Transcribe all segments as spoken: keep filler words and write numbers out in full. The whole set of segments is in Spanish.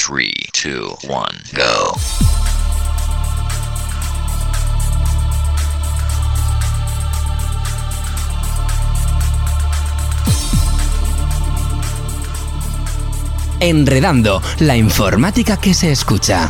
three, two, one, go. Enredando, la informática que se escucha.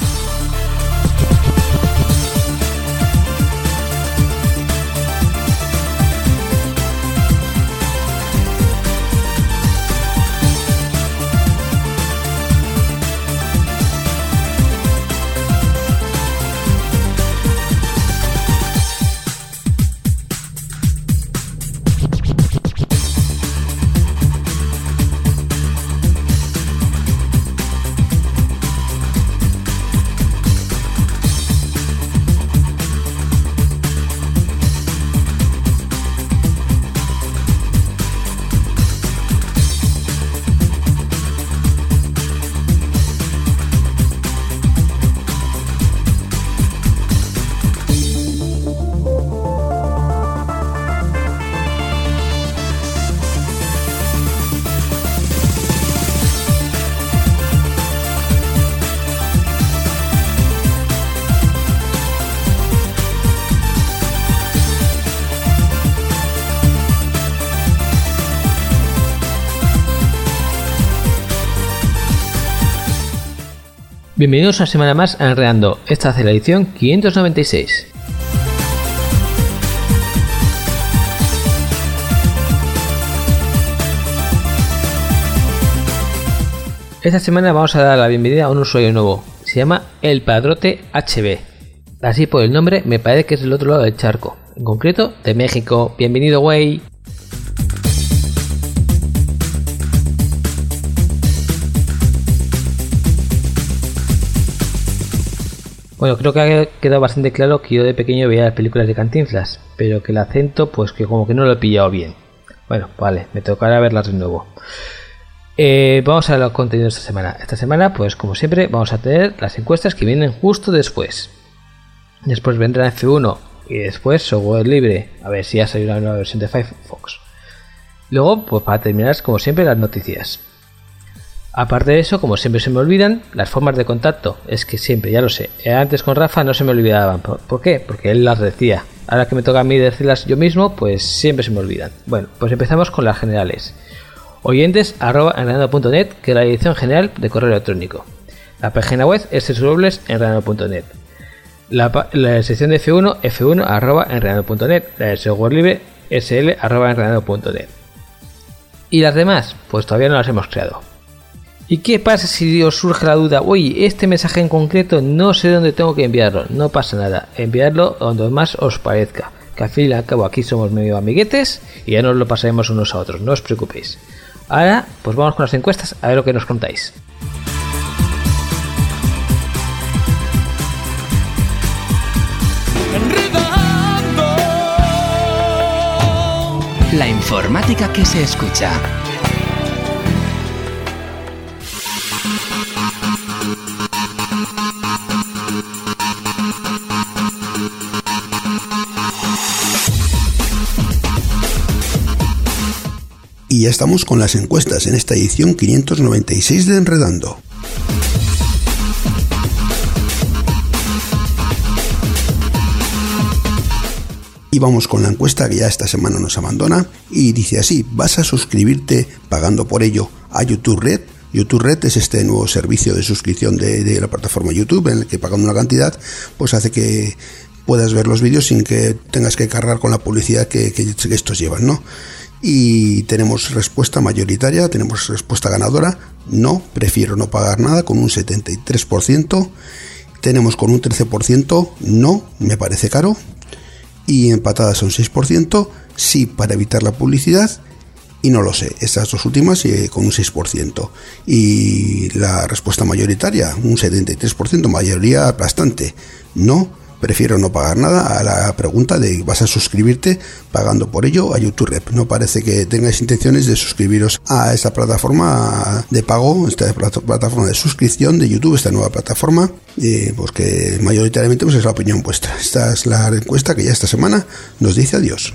Bienvenidos una semana más a Enredando. Esta es la edición quinientos noventa y seis. Esta semana vamos a dar la bienvenida a un usuario nuevo. Se llama El Padrote H B. Así por el nombre me parece que es del otro lado del charco. En concreto, de México. Bienvenido, güey. Bueno, creo que ha quedado bastante claro que yo de pequeño veía las películas de Cantinflas, pero que el acento, pues que como que no lo he pillado bien. Bueno, vale, me tocará verlas de nuevo. Eh, vamos a los contenidos de esta semana. Esta semana, pues como siempre, vamos a tener las encuestas que vienen justo después. Después vendrá F uno y después software libre, a ver si ha salido una nueva versión de Firefox. Luego, pues para terminar, como siempre, las noticias. Aparte de eso, como siempre se me olvidan, las formas de contacto. Es que siempre, ya lo sé, antes con Rafa no se me olvidaban. ¿Por qué? Porque él las decía. Ahora que me toca a mí decirlas yo mismo, pues siempre se me olvidan. Bueno, pues empezamos con las generales. Oyentes arroba enredando punto net, que es la dirección general de correo electrónico. La página web es doble u doble u doble u punto enredando punto net. La, la sección de F uno, f uno arroba enredando punto net. La de software libre, sl arroba enredando punto net. ¿Y las demás? Pues todavía no las hemos creado. ¿Y qué pasa si os surge la duda? Oye, este mensaje en concreto no sé dónde tengo que enviarlo. No pasa nada, enviarlo donde más os parezca. Que al fin y al cabo aquí somos medio amiguetes y ya nos lo pasaremos unos a otros, no os preocupéis. Ahora, pues vamos con las encuestas a ver lo que nos contáis. La informática que se escucha. Y ya estamos con las encuestas en esta edición quinientos noventa y seis de Enredando. Y vamos con la encuesta que ya esta semana nos abandona y dice así: ¿vas a suscribirte pagando por ello a YouTube Red? YouTube Red es este nuevo servicio de suscripción de, de la plataforma YouTube en el que pagando una cantidad pues hace que puedas ver los vídeos sin que tengas que cargar con la publicidad que, que, que estos llevan, ¿no? Y tenemos respuesta mayoritaria, tenemos respuesta ganadora, no, prefiero no pagar nada, con un setenta y tres por ciento. Tenemos con un trece por ciento, no, me parece caro. Y empatadas a un seis por ciento, sí, para evitar la publicidad. Y no lo sé, estas dos últimas eh, con un seis por ciento. Y la respuesta mayoritaria, un setenta y tres por ciento, mayoría aplastante, no. Prefiero no pagar nada a la pregunta de ¿vas a suscribirte pagando por ello a YouTube Red? No parece que tengáis intenciones de suscribiros a esta plataforma de pago, esta plataforma de suscripción de YouTube, esta nueva plataforma, eh, pues que mayoritariamente pues es la opinión vuestra. Esta es la encuesta que ya esta semana nos dice adiós.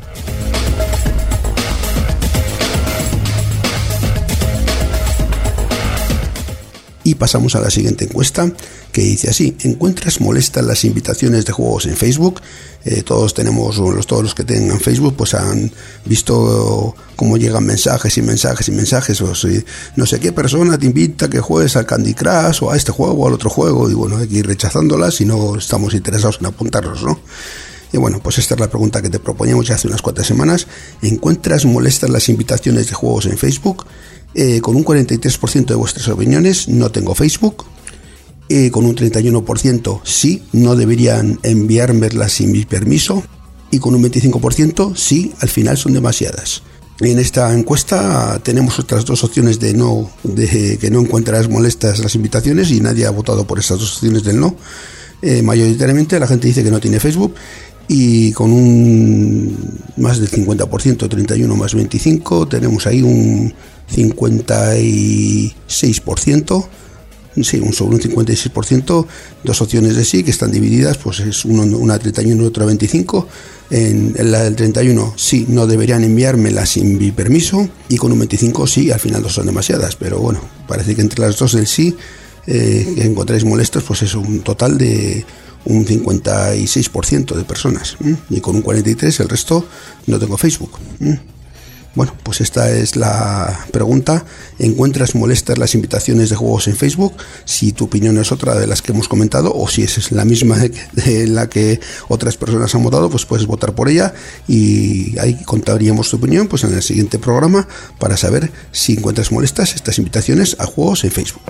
Y pasamos a la siguiente encuesta, que dice así: ¿encuentras molestas las invitaciones de juegos en Facebook? Eh, todos tenemos, los, todos los que tengan Facebook, pues han visto cómo llegan mensajes y mensajes y mensajes, o si no sé qué persona te invita a que juegues al Candy Crush o a este juego o al otro juego, y bueno, hay que ir rechazándolas si no estamos interesados en apuntarnos, ¿no? Y bueno, pues esta es la pregunta que te proponíamos ya hace unas cuantas semanas. ¿Encuentras molestas las invitaciones de juegos en Facebook? Eh, con un cuarenta y tres por ciento de vuestras opiniones, no tengo Facebook. Eh, con un treinta y uno por ciento, sí, no deberían enviármelas sin mi permiso. Y con un veinticinco por ciento, sí, al final son demasiadas. En esta encuesta tenemos otras dos opciones de no, de que no encuentras molestas las invitaciones, y nadie ha votado por estas dos opciones del no. Eh, mayoritariamente la gente dice que no tiene Facebook, y con un más del cincuenta por ciento, treinta y uno más veinticinco, tenemos ahí un cincuenta y seis por ciento, sí, un sobre un cincuenta y seis por ciento, dos opciones de sí que están divididas, pues es uno, una treinta y uno y otra veinticinco. En, en la del treinta y uno, sí, no deberían enviármela sin mi permiso, y con un veinticinco, sí, al final no son demasiadas, pero bueno, parece que entre las dos del sí, eh, que encontráis molestos, pues es un total de un cincuenta y seis por ciento de personas, ¿eh? Y con un cuarenta y tres por ciento el resto no tengo Facebook, ¿eh? Bueno, pues esta es la pregunta. ¿Encuentras molestas las invitaciones de juegos en Facebook? Si tu opinión es otra de las que hemos comentado, o si es la misma de, de la que otras personas han votado, pues puedes votar por ella, y ahí contaríamos tu opinión pues en el siguiente programa para saber si encuentras molestas estas invitaciones a juegos en Facebook.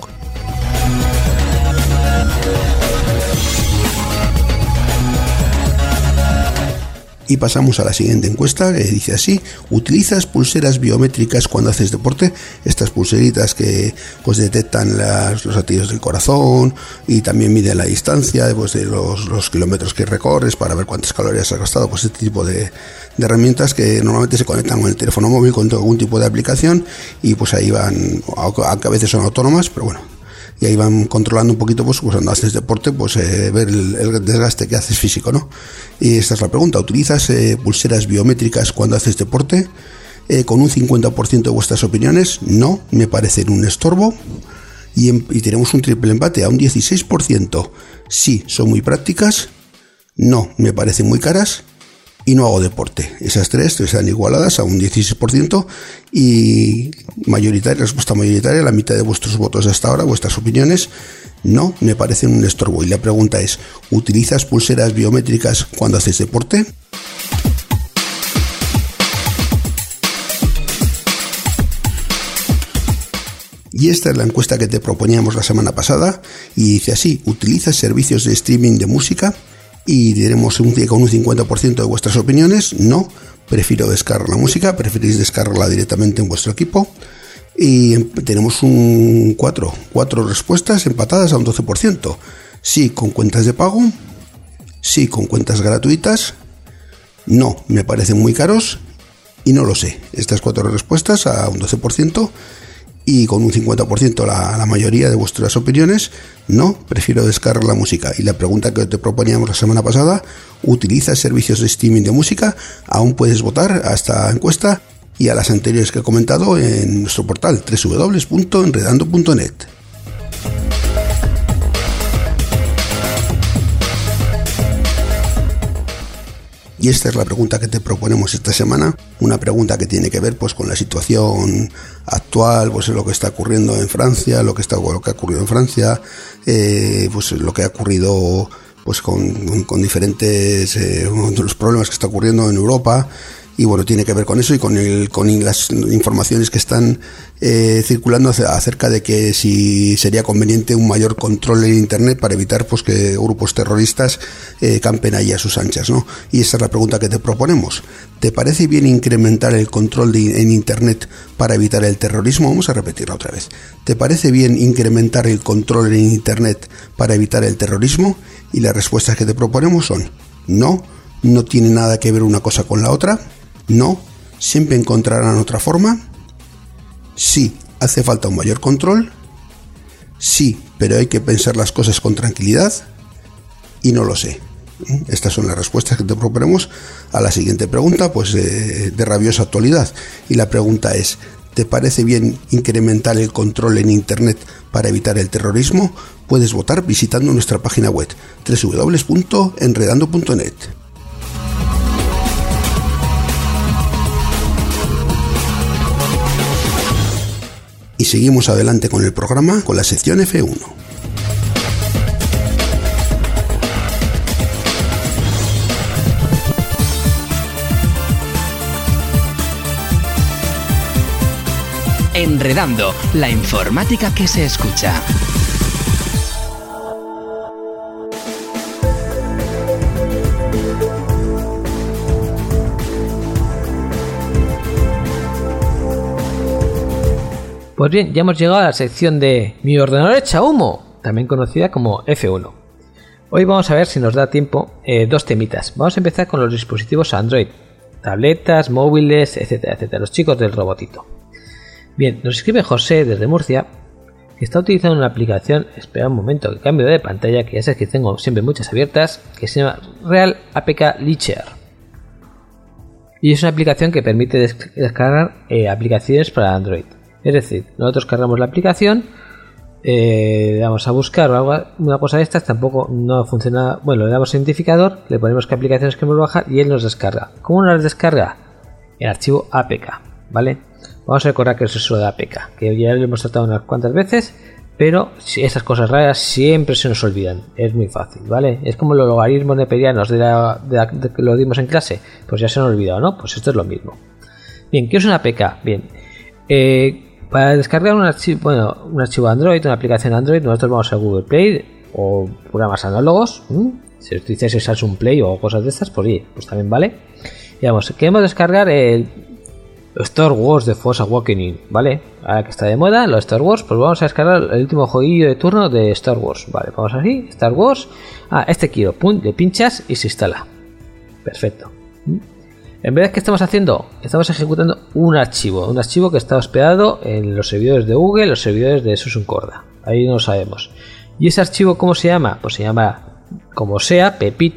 Y pasamos a la siguiente encuesta, que dice así: ¿utilizas pulseras biométricas cuando haces deporte? Estas pulseritas que pues detectan las, los latidos del corazón, y también miden la distancia pues, de los, los kilómetros que recorres para ver cuántas calorías has gastado. Pues este tipo de, de herramientas que normalmente se conectan con el teléfono móvil, con algún tipo de aplicación, y pues ahí van, aunque a veces son autónomas, pero bueno, y ahí van controlando un poquito, pues, pues cuando haces deporte, pues eh, ver el, el desgaste que haces físico, ¿no? Y esta es la pregunta: ¿utilizas eh, pulseras biométricas cuando haces deporte? Eh, con un cincuenta por ciento de vuestras opiniones, no, me parecen un estorbo. Y, en, y tenemos un triple empate a un dieciséis por ciento, sí, son muy prácticas, no, me parecen muy caras, y no hago deporte. Esas tres están igualadas a un dieciséis por ciento, y mayoritaria, respuesta mayoritaria, la mitad de vuestros votos hasta ahora, vuestras opiniones, no, me parecen un estorbo. Y la pregunta es: ¿utilizas pulseras biométricas cuando haces deporte? Y esta es la encuesta que te proponíamos la semana pasada, y dice así: ¿utilizas servicios de streaming de música? Y diremos un, con un cincuenta por ciento de vuestras opiniones, no, prefiero descargar la música, preferís descargarla directamente en vuestro equipo. Y tenemos un cuatro, cuatro respuestas empatadas a un doce por ciento, sí con cuentas de pago, sí con cuentas gratuitas, no, me parecen muy caros, y no lo sé. Estas cuatro respuestas a un doce por ciento, y con un cincuenta por ciento la, la mayoría de vuestras opiniones, no, prefiero descargar la música. Y la pregunta que te proponíamos la semana pasada: ¿utilizas servicios de streaming de música? Aún puedes votar a esta encuesta y a las anteriores que he comentado en nuestro portal doble u doble u doble u punto enredando punto net. Y esta es la pregunta que te proponemos esta semana, una pregunta que tiene que ver pues con la situación actual, pues lo que está ocurriendo en Francia, lo que está lo que ha ocurrido en Francia, eh, pues lo que ha ocurrido pues con, con diferentes eh, los problemas que está ocurriendo en Europa. Y bueno, tiene que ver con eso y con, el, con las informaciones que están eh, circulando acerca de que si sería conveniente un mayor control en Internet para evitar pues que grupos terroristas eh, campen ahí a sus anchas, ¿no? Y esa es la pregunta que te proponemos. ¿Te parece bien incrementar el control de, en Internet para evitar el terrorismo? Vamos a repetirla otra vez. ¿Te parece bien incrementar el control en Internet para evitar el terrorismo? Y las respuestas que te proponemos son: no, no tiene nada que ver una cosa con la otra. No, siempre encontrarán otra forma. Sí, hace falta un mayor control. Sí, pero hay que pensar las cosas con tranquilidad. Y no lo sé. Estas son las respuestas que te proponemos a la siguiente pregunta, pues de, de rabiosa actualidad. Y la pregunta es: ¿Te parece bien incrementar el control en Internet para evitar el terrorismo? Puedes votar visitando nuestra página web doble u doble u doble u punto enredando punto net. Y seguimos adelante con el programa, con la sección F uno. Enredando, la informática que se escucha. Pues bien, ya hemos llegado a la sección de Mi ordenador echa humo, también conocida como F uno. Hoy vamos a ver si nos da tiempo eh, dos temitas. Vamos a empezar con los dispositivos Android, tabletas, móviles, etcétera, etcétera, los chicos del robotito. Bien, nos escribe José desde Murcia, que está utilizando una aplicación, espera un momento que cambio de pantalla, que ya sabes que tengo siempre muchas abiertas, que se llama Real A P K Launcher. Y es una aplicación que permite des- descargar eh, aplicaciones para Android. Es decir, nosotros cargamos la aplicación, eh, le damos a buscar o algo, una cosa de estas, tampoco no funciona, bueno, le damos identificador, le ponemos qué aplicaciones queremos bajar y él nos descarga. ¿Cómo nos descarga? El archivo A P K, ¿vale? Vamos a recordar que es eso de A P K, que ya lo hemos tratado unas cuantas veces, pero si esas cosas raras siempre se nos olvidan. Es muy fácil, ¿vale? Es como los logaritmos neperianos de, la, de, la, de que lo dimos en clase, pues ya se han olvidado, ¿no? Pues esto es lo mismo. Bien, ¿qué es una A P K? Bien, eh, para descargar un archivo, bueno, un archivo Android, una aplicación Android, nosotros vamos a Google Play o programas análogos. ¿Mm? Si utilizáis Samsung Play o cosas de estas, pues, sí, pues también vale. Y vamos, queremos descargar el Star Wars de Force Awakening, ¿vale? Ahora que está de moda, los Star Wars, pues vamos a descargar el último jueguillo de turno de Star Wars, ¿vale? Vamos así, Star Wars, ah, este quiero, pum, le pinchas y se instala. Perfecto. En vez de que estamos haciendo, estamos ejecutando un archivo, un archivo que está hospedado en los servidores de Google, los servidores de Susun Corda, ahí no lo sabemos. ¿Y ese archivo cómo se llama? Pues se llama, como sea,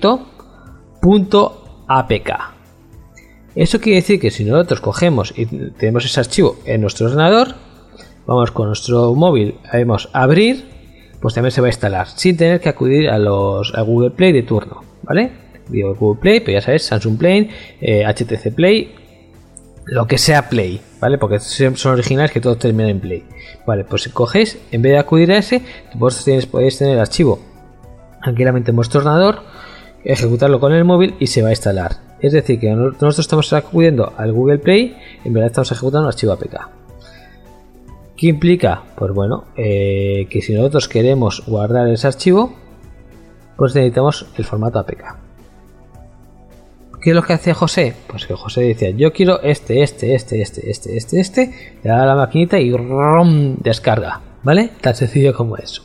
pepito.apk. Eso quiere decir que si nosotros cogemos y tenemos ese archivo en nuestro ordenador, vamos con nuestro móvil, haremos abrir, pues también se va a instalar, sin tener que acudir a los a Google Play de turno, ¿vale? Digo Google Play, pero ya sabes, Samsung Play, eh, H T C Play, lo que sea Play, ¿vale? Porque son originales que todos terminan en Play. Vale, pues si cogéis, en vez de acudir a ese, vosotros tenéis, podéis tener el archivo tranquilamente en vuestro ordenador, ejecutarlo con el móvil y se va a instalar. Es decir, que nosotros estamos acudiendo al Google Play, en verdad estamos ejecutando un archivo A P K. ¿Qué implica? Pues bueno, eh, que si nosotros queremos guardar ese archivo, pues necesitamos el formato A P K. ¿Qué es lo que hacía José? Pues que José decía, yo quiero este, este, este, este, este, este, este, le da a la maquinita y rom, descarga, ¿vale? Tan sencillo como eso.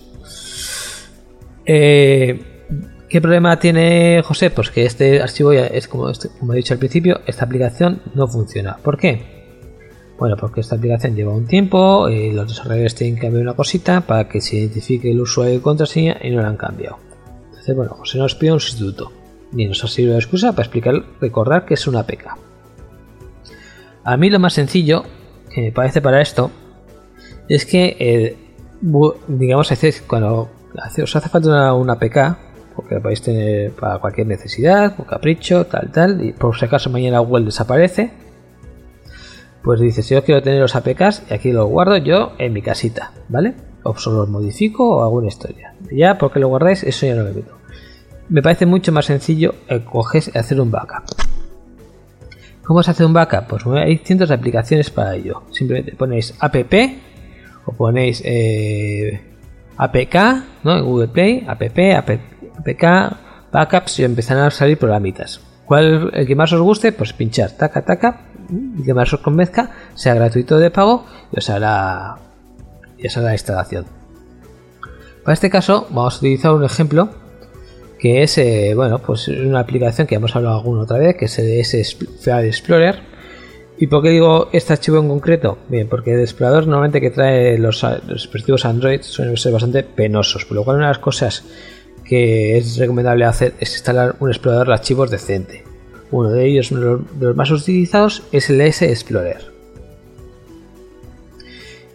Eh, ¿Qué problema tiene José? Pues que este archivo ya es como, este, como he dicho al principio, esta aplicación no funciona. ¿Por qué? Bueno, porque esta aplicación lleva un tiempo y los desarrolladores tienen que cambiar una cosita para que se identifique el usuario y contraseña y no la han cambiado. Entonces, bueno, José nos pide un sustituto. Y nos ha servido de excusa para explicar, recordar que es una A P K. A mí lo más sencillo que me parece para esto es que, eh, digamos, cuando os hace falta una, una A P K, porque la podéis tener para cualquier necesidad, por capricho, tal, tal, y por si acaso mañana Google desaparece, pues dices, yo quiero tener los A P Ks y aquí los guardo yo en mi casita, ¿vale? O solo los modifico o hago una historia. Ya, porque lo guardáis, eso ya no lo meto. Me parece mucho más sencillo el coger y hacer un backup. ¿Cómo se hace un backup? Pues hay cientos de aplicaciones para ello. Simplemente ponéis app o ponéis eh, A P K, ¿no? En Google Play, app, apk, backups y empezarán a salir programitas. ¿Cuál el que más os guste? Pues pinchar, taca, taca, y que más os convenzca, sea gratuito o de pago y os hará, y os hará la instalación. Para este caso vamos a utilizar un ejemplo que es, eh, bueno, pues una aplicación que hemos hablado alguna otra vez, que es el File Explorer. ¿Y por qué digo este archivo en concreto? Bien, porque el explorador normalmente que trae los, los dispositivos Android suelen ser bastante penosos, por lo cual una de las cosas que es recomendable hacer es instalar un explorador de archivos decente. Uno de ellos, uno de los más utilizados, es el S Explorer.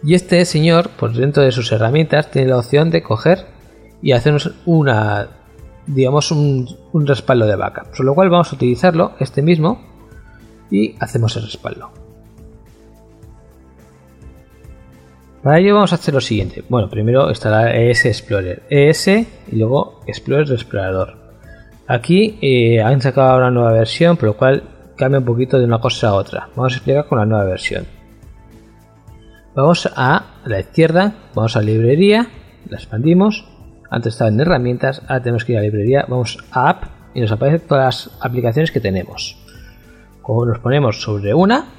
Y este señor, pues dentro de sus herramientas, tiene la opción de coger y hacernos una, digamos, un, un respaldo de backup. Por lo cual vamos a utilizarlo, este mismo, y hacemos el respaldo. Para ello vamos a hacer lo siguiente. Bueno, primero instalar E S Explorer, E S y luego Explorer Explorador. Aquí eh, han sacado una nueva versión, por lo cual cambia un poquito de una cosa a otra. Vamos a explicar con la nueva versión. Vamos a la izquierda, vamos a librería, la expandimos. Antes estaba en herramientas, ahora tenemos que ir a librería, vamos a app y nos aparecen todas las aplicaciones que tenemos. Como nos ponemos sobre una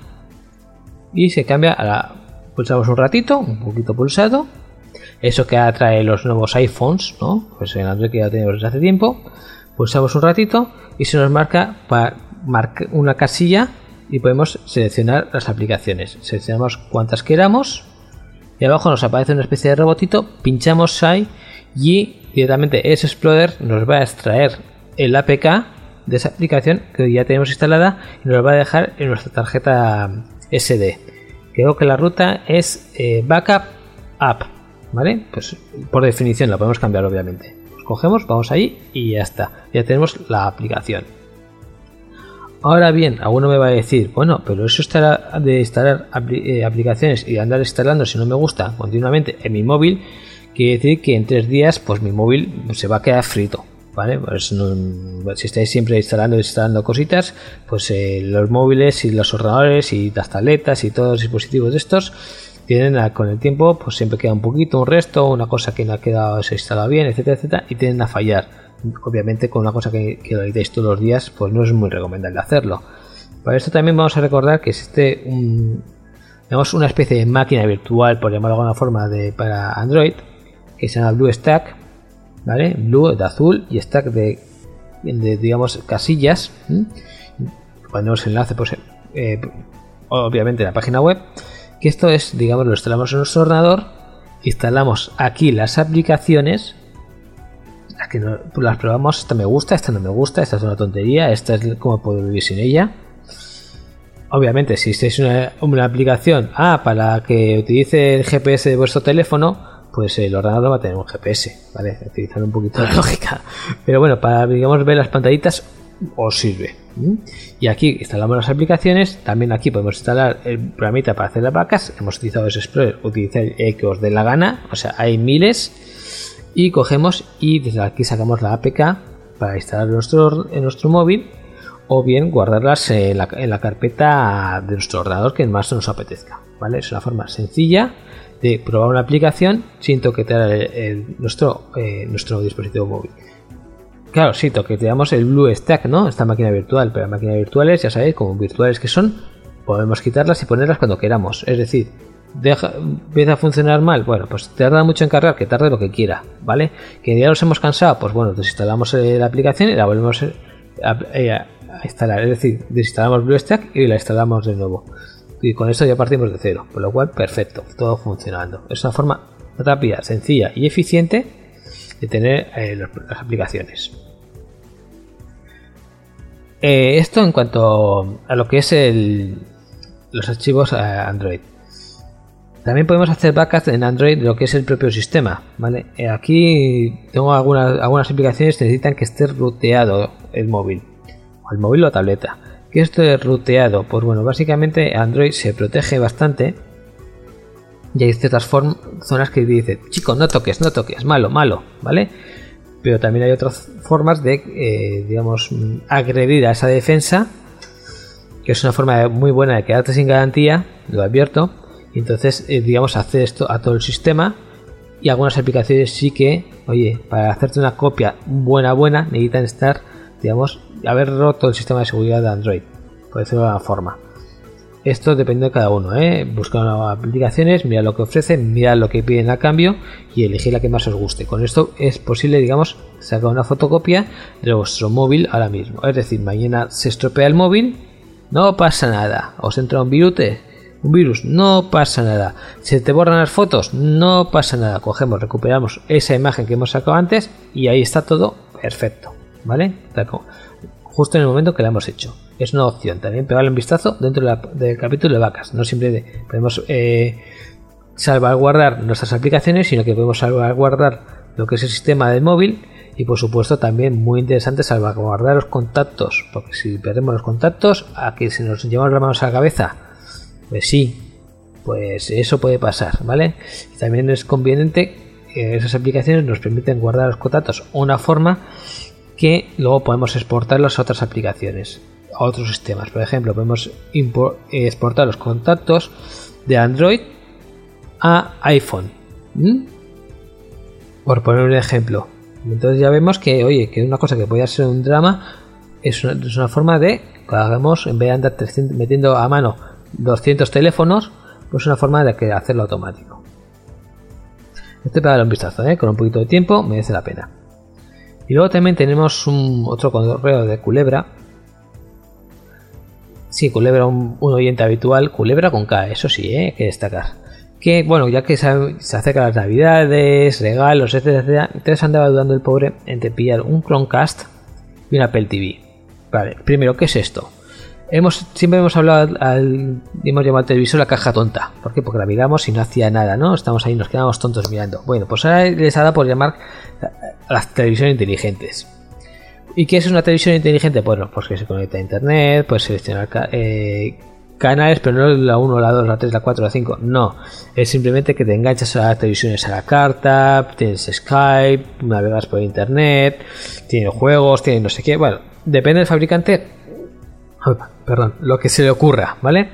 y se cambia a la... Pulsamos un ratito, un poquito pulsado. Eso que atrae los nuevos iPhones, ¿no? Pues en Android que ya tenemos desde hace tiempo. Pulsamos un ratito y se nos marca para marcar una casilla y podemos seleccionar las aplicaciones. Seleccionamos cuantas queramos y abajo nos aparece una especie de robotito. Pinchamos ahí y directamente ese Explorer nos va a extraer el A P K de esa aplicación que ya tenemos instalada y nos va a dejar en nuestra tarjeta ese de. Creo que la ruta es eh, backup app, ¿vale? Pues por definición la podemos cambiar, obviamente. Pues cogemos, vamos ahí y ya está. Ya tenemos la aplicación. Ahora bien, alguno me va a decir, bueno, pero eso estará de instalar apl eh, aplicaciones y andar instalando si no me gusta continuamente en mi móvil, quiere decir que en tres días pues mi móvil se va a quedar frito. ¿Vale? Pues no, si estáis siempre instalando y instalando cositas, pues eh, los móviles y los ordenadores y las tabletas y todos los dispositivos de estos tienen a, con el tiempo, pues siempre queda un poquito, un resto, una cosa que no ha quedado, se instala bien, etcétera, etcétera, y tienden a fallar. Obviamente con una cosa que, que lo editáis todos los días, pues no es muy recomendable hacerlo. Para esto también vamos a recordar que existe un, digamos, una especie de máquina virtual, por llamarlo de alguna forma, de, para Android, que se llama BlueStack. ¿Vale? Blue de azul y stack de, de digamos casillas. ¿Mm? Ponemos el enlace pues, eh, obviamente en la página web, que esto es, digamos, lo instalamos en nuestro ordenador, instalamos aquí las aplicaciones, las que no, las probamos, esta me gusta, esta no me gusta, esta es una tontería, esta es cómo puedo vivir sin ella. Obviamente si es una, una aplicación ah, para que utilice el G P S de vuestro teléfono, pues el ordenador va a tener un G P S, ¿vale? Utilizando un poquito de lógica. Pero bueno, para, digamos, ver las pantallitas os sirve. ¿Mm? Y aquí instalamos las aplicaciones. También aquí podemos instalar el programita para hacer las vacas. Hemos utilizado ese Explorer, utilicé el que os dé la gana. O sea, hay miles. Y cogemos y desde aquí sacamos la A P K para instalar en nuestro, en nuestro móvil. O bien guardarlas en la, en la carpeta de nuestro ordenador que más nos apetezca, ¿vale? Es una forma sencilla de probar una aplicación sin toquetear el, el, nuestro, eh, nuestro dispositivo móvil. Claro, sí, toqueteamos el BlueStack, ¿no? Esta máquina virtual, pero las máquinas virtuales, ya sabéis, como virtuales que son, podemos quitarlas y ponerlas cuando queramos. Es decir, deja, empieza a funcionar mal, bueno, pues tarda mucho en cargar, que tarde lo que quiera, ¿vale? Que ya nos hemos cansado, pues bueno, desinstalamos la aplicación y la volvemos a, a, a instalar. Es decir, desinstalamos BlueStack y la instalamos de nuevo. Y con esto ya partimos de cero, por lo cual perfecto, todo funcionando. Es una forma rápida, sencilla y eficiente de tener eh, las aplicaciones. Eh, esto en cuanto a lo que es el, los archivos a Android. También podemos hacer backups en Android de lo que es el propio sistema, ¿vale? Eh, aquí tengo algunas, algunas aplicaciones que necesitan que esté ruteado el móvil, o el móvil o tableta. ¿Qué es esto de ruteado? Pues bueno, básicamente Android se protege bastante y hay ciertas zonas que dice, chico, no toques, no toques, malo, malo, ¿vale? Pero también hay otras formas de, eh, digamos, agredir a esa defensa, que es una forma muy buena de quedarte sin garantía, lo advierto, y entonces, eh, digamos, hacer esto a todo el sistema. Y algunas aplicaciones sí que, oye, para hacerte una copia buena, buena, necesitan estar, digamos, haber roto el sistema de seguridad de Android, por decirlo de alguna forma. Esto depende de cada uno, ¿eh? Buscar aplicaciones, mirar lo que ofrecen, mirar lo que piden a cambio y elegir la que más os guste. Con esto es posible, digamos, sacar una fotocopia de vuestro móvil ahora mismo. Es decir, mañana se estropea el móvil, no pasa nada. Os entra un virus, un virus, no pasa nada. Se te borran las fotos, no pasa nada. Cogemos, recuperamos esa imagen que hemos sacado antes y ahí está todo perfecto, ¿vale? Justo en el momento que la hemos hecho. Es una opción, también pegarle un vistazo dentro de la, del capítulo de vacas. No siempre de, podemos eh, salvaguardar nuestras aplicaciones, sino que podemos salvaguardar lo que es el sistema del móvil y por supuesto también muy interesante salvaguardar los contactos, porque si perdemos los contactos, a que si nos llevamos las manos a la cabeza, pues sí, pues eso puede pasar, ¿vale? Y también es conveniente que esas aplicaciones nos permiten guardar los contactos de una forma que luego podemos exportarlos a otras aplicaciones, a otros sistemas. Por ejemplo, podemos exportar los contactos de Android a iPhone, ¿Mm? por poner un ejemplo. Entonces ya vemos que, oye, que una cosa que podría ser un drama es una, es una forma de que hagamos, en vez de andar trescientos, metiendo a mano doscientos teléfonos, pues una forma de que hacerlo automático. Este para dar un vistazo, ¿eh? Con un poquito de tiempo merece la pena. Y luego también tenemos un otro correo de Culebra. Sí, Culebra, un, un oyente habitual, Culebra con K, eso sí, ¿eh? Hay que destacar. Que bueno, ya que se, se acercan las navidades, regalos, etcétera, etcétera, entonces andaba dudando el pobre entre pillar un Chromecast y un Apple T V. Vale, primero, ¿qué es esto? Hemos, siempre hemos hablado, al, hemos llamado al televisor la caja tonta. ¿Por qué? Porque la miramos y no hacía nada, ¿no? Estamos ahí, nos quedamos tontos mirando. Bueno, pues ahora les ha dado por llamar a las televisiones inteligentes. ¿Y qué es una televisión inteligente? Bueno, pues que se conecta a internet, puedes seleccionar eh, canales, pero no la uno, la dos, la tres, la cuatro, la cinco. No, es simplemente que te enganchas a las televisiones a la carta, tienes Skype, navegas por internet, tiene juegos, tiene no sé qué. Bueno, depende del fabricante. Perdón, lo que se le ocurra, ¿vale?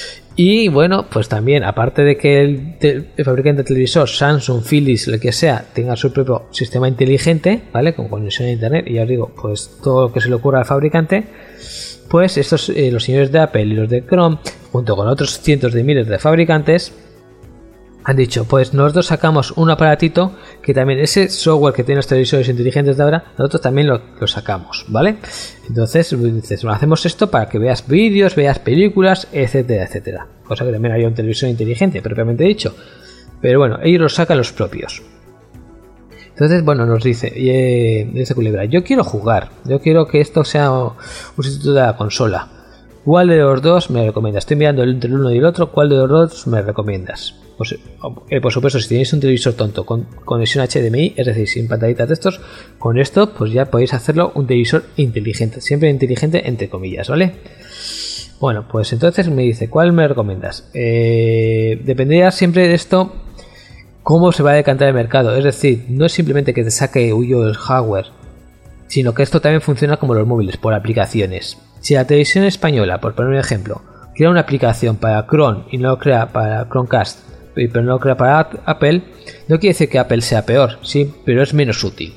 Y bueno, pues también, aparte de que el, el fabricante de televisor, Samsung, Philips, lo que sea, tenga su propio sistema inteligente, ¿vale? Con conexión a internet, y ya os digo, pues todo lo que se le ocurra al fabricante, pues estos, eh, los señores de Apple y los de Chrome, junto con otros cientos de miles de fabricantes, han dicho, pues nosotros sacamos un aparatito que también ese software que tienen los televisores inteligentes de ahora, nosotros también lo, lo sacamos, ¿vale? Entonces dices, bueno, hacemos esto para que veas vídeos, veas películas, etcétera, etcétera. Cosa que también hay un televisor inteligente, propiamente dicho. Pero bueno, ellos los sacan los propios. Entonces, bueno, nos dice, eh, dice Culebra, yo quiero jugar, yo quiero que esto sea un sustituto de la consola. ¿Cuál de los dos me recomiendas? Estoy mirando entre el uno y el otro, ¿cuál de los dos me recomiendas? Pues, eh, por supuesto, si tenéis un televisor tonto con conexión H D M I, es decir, sin pantallitas de estos, con esto pues ya podéis hacerlo un televisor inteligente, siempre inteligente entre comillas, ¿vale? Bueno, pues entonces me dice, ¿cuál me recomiendas? Eh, dependería siempre de esto, cómo se va a decantar el mercado, es decir, no es simplemente que te saque huyo el hardware, sino que esto también funciona como los móviles, por aplicaciones. Si la televisión española, por poner un ejemplo, crea una aplicación para Chrome y no lo crea para Chromecast, pero no lo crea para Apple, no quiere decir que Apple sea peor, sí, pero es menos útil.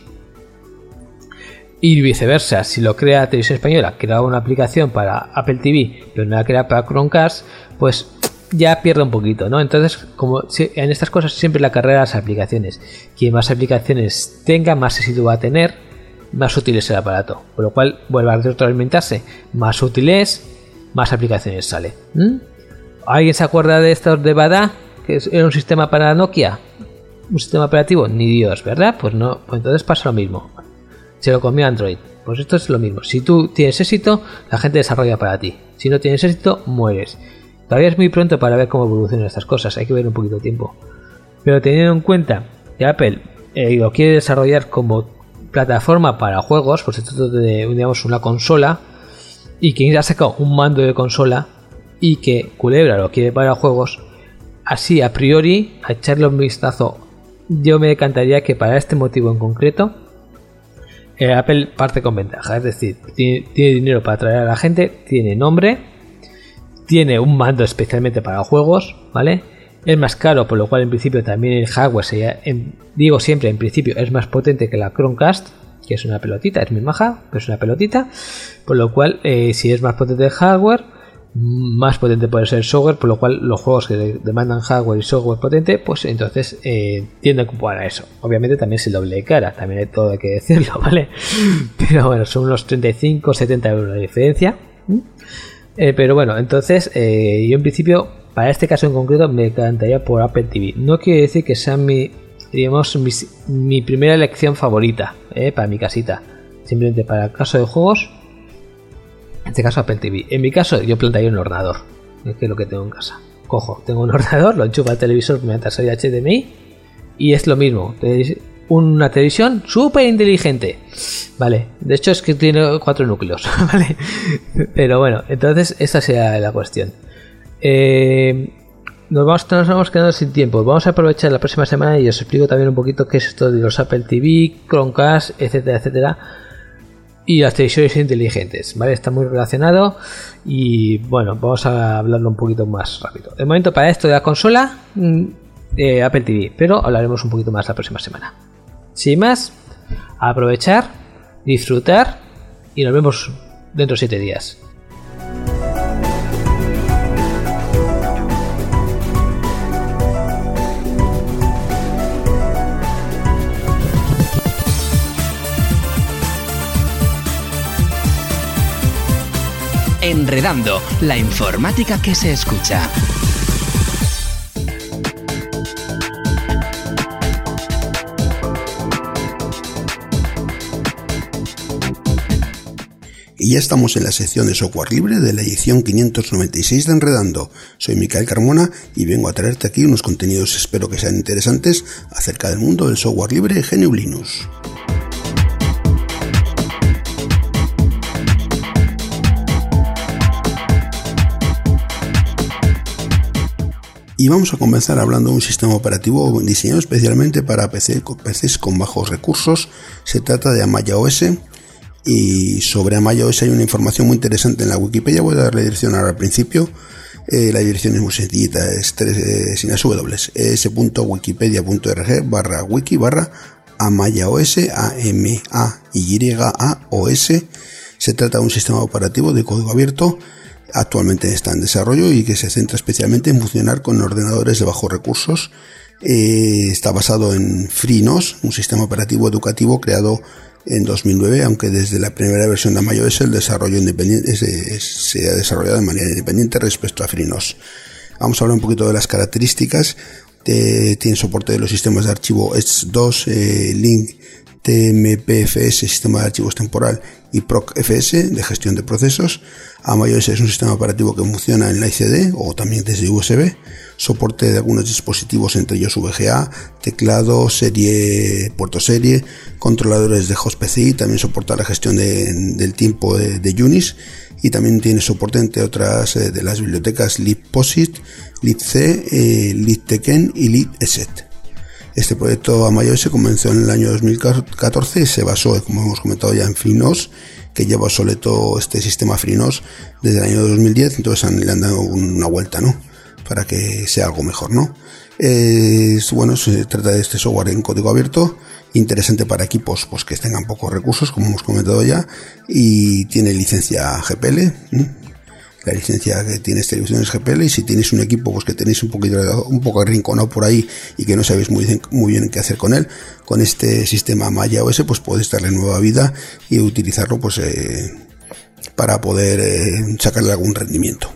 Y viceversa, si lo crea la televisión española, crea una aplicación para Apple T V, pero no la crea para Chromecast, pues ya pierde un poquito, ¿no? Entonces, como en estas cosas siempre la carrera de las aplicaciones, quien más aplicaciones tenga, más éxito va a tener, más útil es el aparato, por lo cual vuelve a retroalimentarse, más útil es, más aplicaciones sale. ¿Mm? ¿Alguien se acuerda de estos de Bada? Que era un sistema para Nokia, un sistema operativo, ni Dios, ¿verdad? Pues no, pues entonces pasa lo mismo, se lo comió Android. Pues esto es lo mismo, si tú tienes éxito, la gente desarrolla para ti, si no tienes éxito, mueres. Todavía es muy pronto para ver cómo evolucionan estas cosas, hay que ver un poquito de tiempo, pero teniendo en cuenta que Apple eh, lo quiere desarrollar como plataforma para juegos, pues esto de, digamos, una consola, y que ha sacado un mando de consola y que Culebra lo quiere para juegos, así a priori, a echarle un vistazo, yo me decantaría que para este motivo en concreto eh, Apple parte con ventaja, es decir, tiene, tiene dinero para atraer a la gente, tiene nombre, tiene un mando especialmente para juegos, ¿vale? Es más caro, por lo cual en principio también el hardware sería, en, digo siempre, en principio es más potente que la Chromecast, que es una pelotita, es muy maja, pero es una pelotita, por lo cual eh, si es más potente el hardware, más potente puede ser el software, por lo cual los juegos que demandan hardware y software potente, pues entonces eh, tienden a ocupar a eso. Obviamente también es el doble de cara, también hay todo hay que decirlo, ¿vale? Pero bueno, son unos treinta y cinco setenta euros de diferencia. Eh, pero bueno, entonces eh, yo en principio, para este caso en concreto, me encantaría por Apple T V. No quiere decir que sea mi, digamos, mi, mi primera elección favorita eh, para mi casita. Simplemente para el caso de juegos, en este caso Apple T V. En mi caso yo plantearía un ordenador, que es lo que tengo en casa. cojo, tengo un ordenador, lo enchufo al televisor mediante salida H D M I y es lo mismo. Una televisión súper inteligente, vale, de hecho es que tiene cuatro núcleos, vale, pero bueno, entonces esa sería la cuestión. eh, nos, vamos, nos vamos quedando sin tiempo, vamos a aprovechar la próxima semana y os explico también un poquito qué es esto de los Apple T V, Chromecast, etcétera, etcétera, y las televisiones inteligentes, vale, está muy relacionado y bueno, vamos a hablarlo un poquito más rápido. De momento para esto de la consola, eh, Apple T V, pero hablaremos un poquito más la próxima semana. Sin más, aprovechar, disfrutar y nos vemos dentro de siete días. Enredando, la informática que se escucha. Y ya estamos en la sección de software libre de la edición quinientos noventa y seis de Enredando. Soy Micael Carmona y vengo a traerte aquí unos contenidos, espero que sean interesantes, acerca del mundo del software libre G N U Linux. Y vamos a comenzar hablando de un sistema operativo diseñado especialmente para P C, P Cs con bajos recursos. Se trata de Amaya O S. Y sobre Amaya O S hay una información muy interesante en la Wikipedia. Voy a dar la dirección ahora al principio. Eh, la dirección es muy sencillita, es tres, eh, sin las W, es.wikipedia.org barra wiki barra Amaya O S, A M A Y A O S. Se trata de un sistema operativo de código abierto. Actualmente está en desarrollo y que se centra especialmente en funcionar con ordenadores de bajos recursos. Eh, está basado en FreeNOS, un sistema operativo educativo creado en dos mil nueve, aunque desde la primera versión de Amaya O S el desarrollo independiente es, es, se ha desarrollado de manera independiente respecto a FreeNOS. Vamos a hablar un poquito de las características. Eh, tiene soporte de los sistemas de archivo E S dos, eh, Link, T M P F S, sistema de archivos temporal, y Proc F S, de gestión de procesos. Amaya O S es un sistema operativo que funciona en la I C D o también desde U S B. Soporte de algunos dispositivos, entre ellos V G A, teclado, serie, puerto serie, controladores de host P C I, también soporta la gestión de, del tiempo de, de Unis, y también tiene soporte entre otras eh, de las bibliotecas libposit, libc, eh, libteken y libeset. Este proyecto Amaya O S comenzó en el año dos mil catorce y se basó, como hemos comentado ya, en FreeNOS, que lleva obsoleto este sistema FreeNOS desde el año dos mil diez, entonces le han dado una vuelta, ¿no?, para que sea algo mejor, ¿no? Eh, bueno, se trata de este software en código abierto, interesante para equipos pues que tengan pocos recursos, como hemos comentado ya, y tiene licencia G P L, ¿eh? La licencia que tiene esta televisión es G P L, y si tenéis un equipo pues que tenéis un poquito un poco arrinconado por ahí y que no sabéis muy bien, muy bien qué hacer con él, con este sistema Amaya O S pues podéis darle nueva vida y utilizarlo pues eh, para poder eh, sacarle algún rendimiento.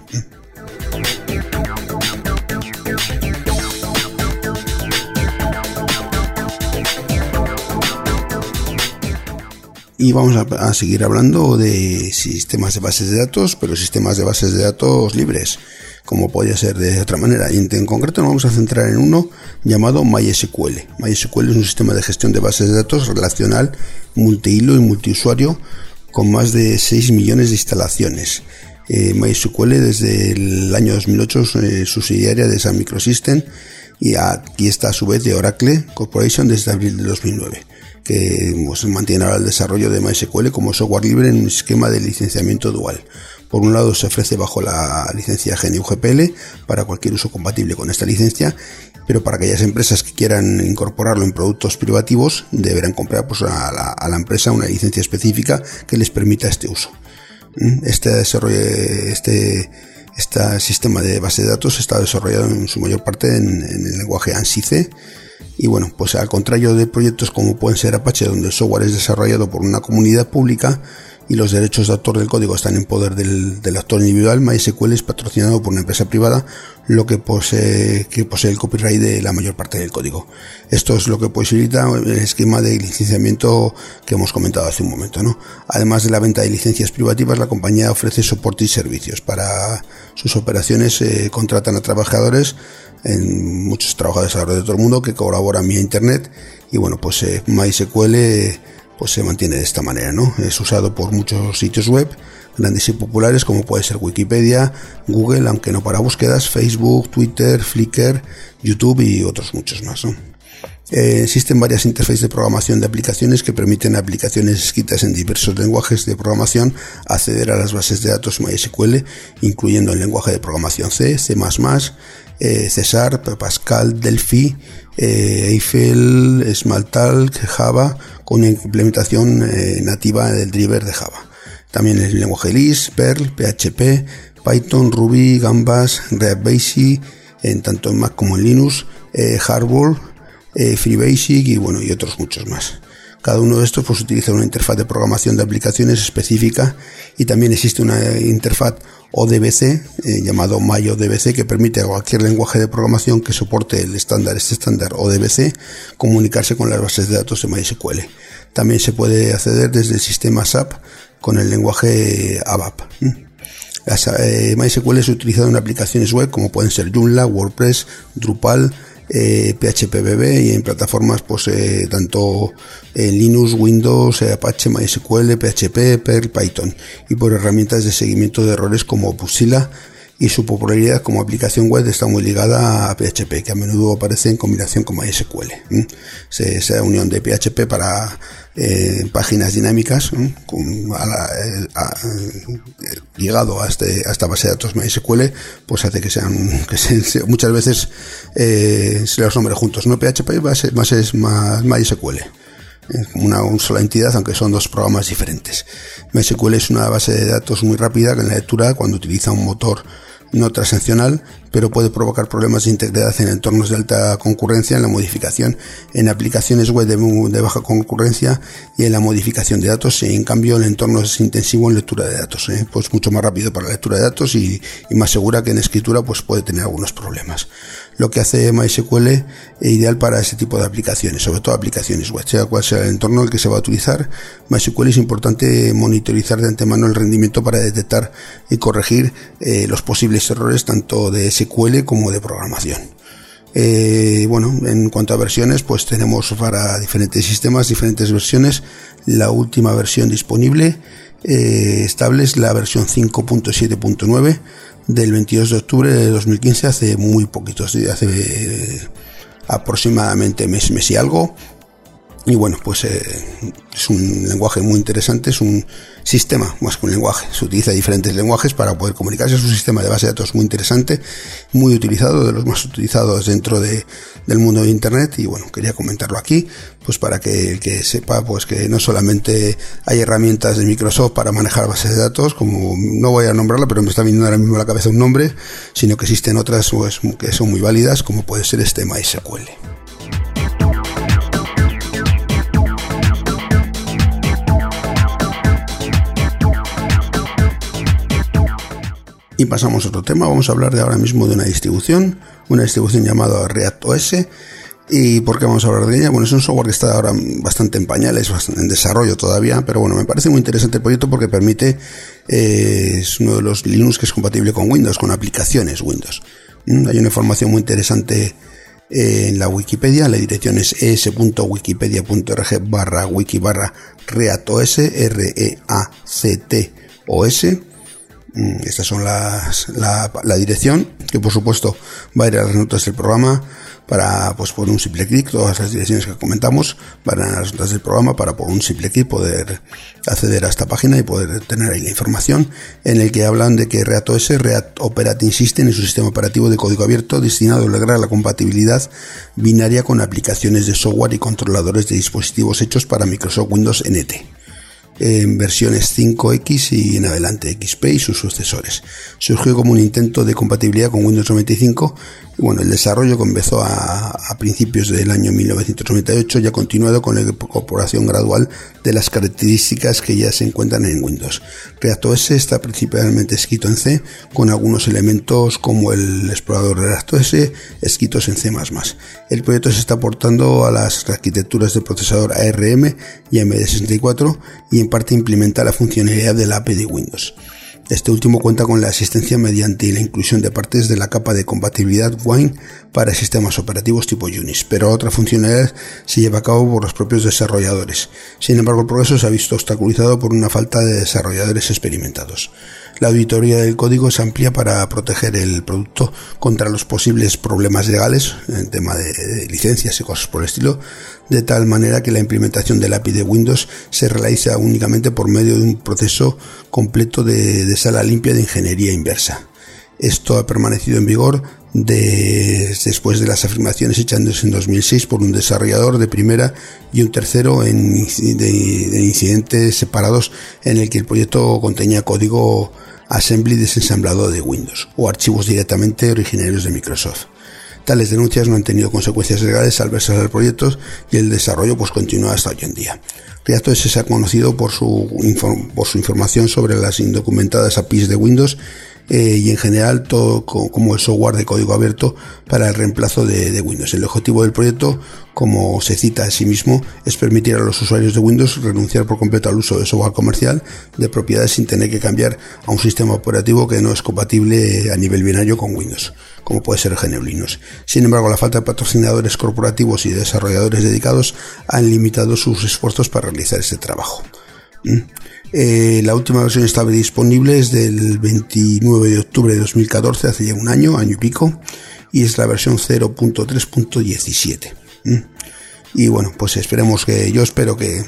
Y vamos a, a seguir hablando de sistemas de bases de datos, pero sistemas de bases de datos libres, como podría ser de otra manera. Y en, en concreto nos vamos a centrar en uno llamado MySQL. MySQL es un sistema de gestión de bases de datos relacional, multihilo y multiusuario, con más de seis millones de instalaciones. Eh, MySQL desde el año dos mil ocho es eh, subsidiaria de Sun Microsystems, y aquí está a su vez de Oracle Corporation desde abril de dos mil nueve. Que pues, mantiene ahora el desarrollo de MySQL como software libre en un esquema de licenciamiento dual. Por un lado se ofrece bajo la licencia G N U G P L para cualquier uso compatible con esta licencia, pero para aquellas empresas que quieran incorporarlo en productos privativos deberán comprar pues, a, la, a la empresa una licencia específica que les permita este uso. Este desarrollo, este, este sistema de base de datos está desarrollado en su mayor parte en, en el lenguaje ANSI C. Y bueno, pues al contrario de proyectos como pueden ser Apache, donde el software es desarrollado por una comunidad pública, y los derechos de autor del código están en poder del, del autor individual, MySQL es patrocinado por una empresa privada, lo que posee, que posee el copyright de la mayor parte del código. Esto es lo que posibilita el esquema de licenciamiento que hemos comentado hace un momento, ¿no? Además de la venta de licencias privativas, la compañía ofrece soporte y servicios. Para sus operaciones eh, contratan a trabajadores, en muchos trabajadores alrededor de todo el mundo que colaboran vía internet, y bueno, pues eh, MySQL eh, pues se mantiene de esta manera, ¿no? Es usado por muchos sitios web grandes y populares como puede ser Wikipedia, Google, aunque no para búsquedas, Facebook, Twitter, Flickr, YouTube y otros muchos más, ¿no? Eh, existen varias interfaces de programación de aplicaciones que permiten a aplicaciones escritas en diversos lenguajes de programación acceder a las bases de datos MySQL, incluyendo el lenguaje de programación C, C++, eh, C Sharp, Pascal, Delphi, eh, Eiffel, Smalltalk, Java, con una implementación eh, nativa del driver de Java. También el lenguaje Lisp, Perl, P H P, Python, Ruby, Gambas, React Basic, en tanto en Mac como en Linux, eh, Hardball, eh, FreeBasic y bueno, y otros muchos más. Cada uno de estos pues utiliza una interfaz de programación de aplicaciones específica, y también existe una interfaz O D B C eh, llamado MyODBC, que permite a cualquier lenguaje de programación que soporte el estándar, este estándar O D B C, comunicarse con las bases de datos de MySQL. También se puede acceder desde el sistema S A P con el lenguaje A B A P. Las, eh, MySQL es utilizado en aplicaciones web como pueden ser Joomla, WordPress, Drupal, eh, P H P B B, y en plataformas pues eh, tanto en Linux, Windows, eh, Apache, MySQL, P H P, Perl, Python, y por herramientas de seguimiento de errores como Buzilla, y su popularidad como aplicación web está muy ligada a P H P, que a menudo aparece en combinación con MySQL. ¿eh? Esa unión de P H P para eh, páginas dinámicas, ¿eh? con, a la, a, a, ligado a, este, a esta base de datos MySQL, pues hace que sean, que se, muchas veces eh, se los nombre juntos, no P H P, base, bases más MySQL. Una, una sola entidad, aunque son dos programas diferentes. MySQL es una base de datos muy rápida en la lectura cuando utiliza un motor no transaccional, pero puede provocar problemas de integridad en entornos de alta concurrencia, en la modificación en aplicaciones web de, de baja concurrencia y en la modificación de datos. Y en cambio el entorno es intensivo en lectura de datos, ¿eh? pues mucho más rápido para la lectura de datos y, y más segura, que en escritura pues puede tener algunos problemas. Lo que hace MySQL es ideal para ese tipo de aplicaciones, sobre todo aplicaciones web, sea cual sea el entorno en el que se va a utilizar. MySQL es importante monitorizar de antemano el rendimiento para detectar y corregir eh, los posibles errores tanto de S Q L como de programación. Eh, bueno, en cuanto a versiones, pues tenemos para diferentes sistemas diferentes versiones. La última versión disponible eh, estable es la versión cinco punto siete punto nueve del veintidós de octubre de dos mil quince, hace muy poquitos días, hace eh, aproximadamente mes, mes y algo. Y bueno, pues eh, es un lenguaje muy interesante, es un sistema más que un lenguaje, se utiliza diferentes lenguajes para poder comunicarse, es un sistema de base de datos muy interesante, muy utilizado, de los más utilizados dentro de, del mundo de internet. Y bueno, quería comentarlo aquí, pues para que el que sepa pues que no solamente hay herramientas de Microsoft para manejar bases de datos, como no voy a nombrarla, pero me está viniendo ahora mismo a la cabeza un nombre, sino que existen otras pues, que son muy válidas, como puede ser este MySQL. Y pasamos a otro tema. Vamos a hablar de ahora mismo de una distribución, una distribución llamada ReactOS. ¿Y por qué vamos a hablar de ella? Bueno, es un software que está ahora bastante en pañales, bastante en desarrollo todavía, pero bueno, me parece muy interesante el proyecto porque permite, eh, es uno de los Linux que es compatible con Windows, con aplicaciones Windows. ¿Mm? Hay una información muy interesante eh, en la Wikipedia. La dirección es es.wikipedia.org barra wiki barra ReactOS, R E A C T O S. Estas son las, la, la dirección, que por supuesto va a ir a las notas del programa para, pues por un simple clic, todas las direcciones que comentamos van a las notas del programa para por un simple clic poder acceder a esta página y poder tener ahí la información, en el que hablan de que ReactOS, React Operating System, es un sistema operativo de código abierto destinado a lograr la compatibilidad binaria con aplicaciones de software y controladores de dispositivos hechos para Microsoft Windows N T. En versiones cinco equis y en adelante, X P y sus sucesores. Surgió como un intento de compatibilidad con Windows noventa y cinco Y bueno, el desarrollo comenzó a, a principios del año mil novecientos noventa y ocho y ha continuado con la incorporación gradual de las características que ya se encuentran en Windows. ReactOS está principalmente escrito en C, con algunos elementos como el explorador de ReactOS escritos en C más más. El proyecto se está aportando a las arquitecturas del procesador A R M y A M D sesenta y cuatro y en parte implementa la funcionalidad del A P I de Windows. Este último cuenta con la asistencia mediante la inclusión de partes de la capa de compatibilidad Wine para sistemas operativos tipo Unix, pero otra funcionalidad se lleva a cabo por los propios desarrolladores. Sin embargo, el progreso se ha visto obstaculizado por una falta de desarrolladores experimentados. La auditoría del código es amplia para proteger el producto contra los posibles problemas legales en tema de licencias y cosas por el estilo, de tal manera que la implementación del A P I de Windows se realiza únicamente por medio de un proceso completo de, de sala limpia de ingeniería inversa. Esto ha permanecido en vigor de, después de las afirmaciones hechas en dos mil seis por un desarrollador de primera y un tercero en de, de incidentes separados en el que el proyecto contenía código assembly desensamblado de Windows o archivos directamente originarios de Microsoft. Tales denuncias no han tenido consecuencias legales al verse al proyecto y el desarrollo pues continúa hasta hoy en día. ReactOS se ha conocido por su, por su información sobre las indocumentadas A P Is de Windows eh, y en general todo como el software de código abierto para el reemplazo de, de Windows. El objetivo del proyecto, como se cita a sí mismo, es permitir a los usuarios de Windows renunciar por completo al uso de software comercial de propiedades sin tener que cambiar a un sistema operativo que no es compatible a nivel binario con Windows, como puede ser G N U Linux. Sin embargo, la falta de patrocinadores corporativos y desarrolladores dedicados han limitado sus esfuerzos para realizar este trabajo. ¿Mm? Eh, la última versión estable disponible es del veintinueve de octubre de dos mil catorce, hace ya un año, año y pico, y es la versión cero punto tres punto diecisiete. ¿Mm? Y bueno, pues esperemos que, yo espero que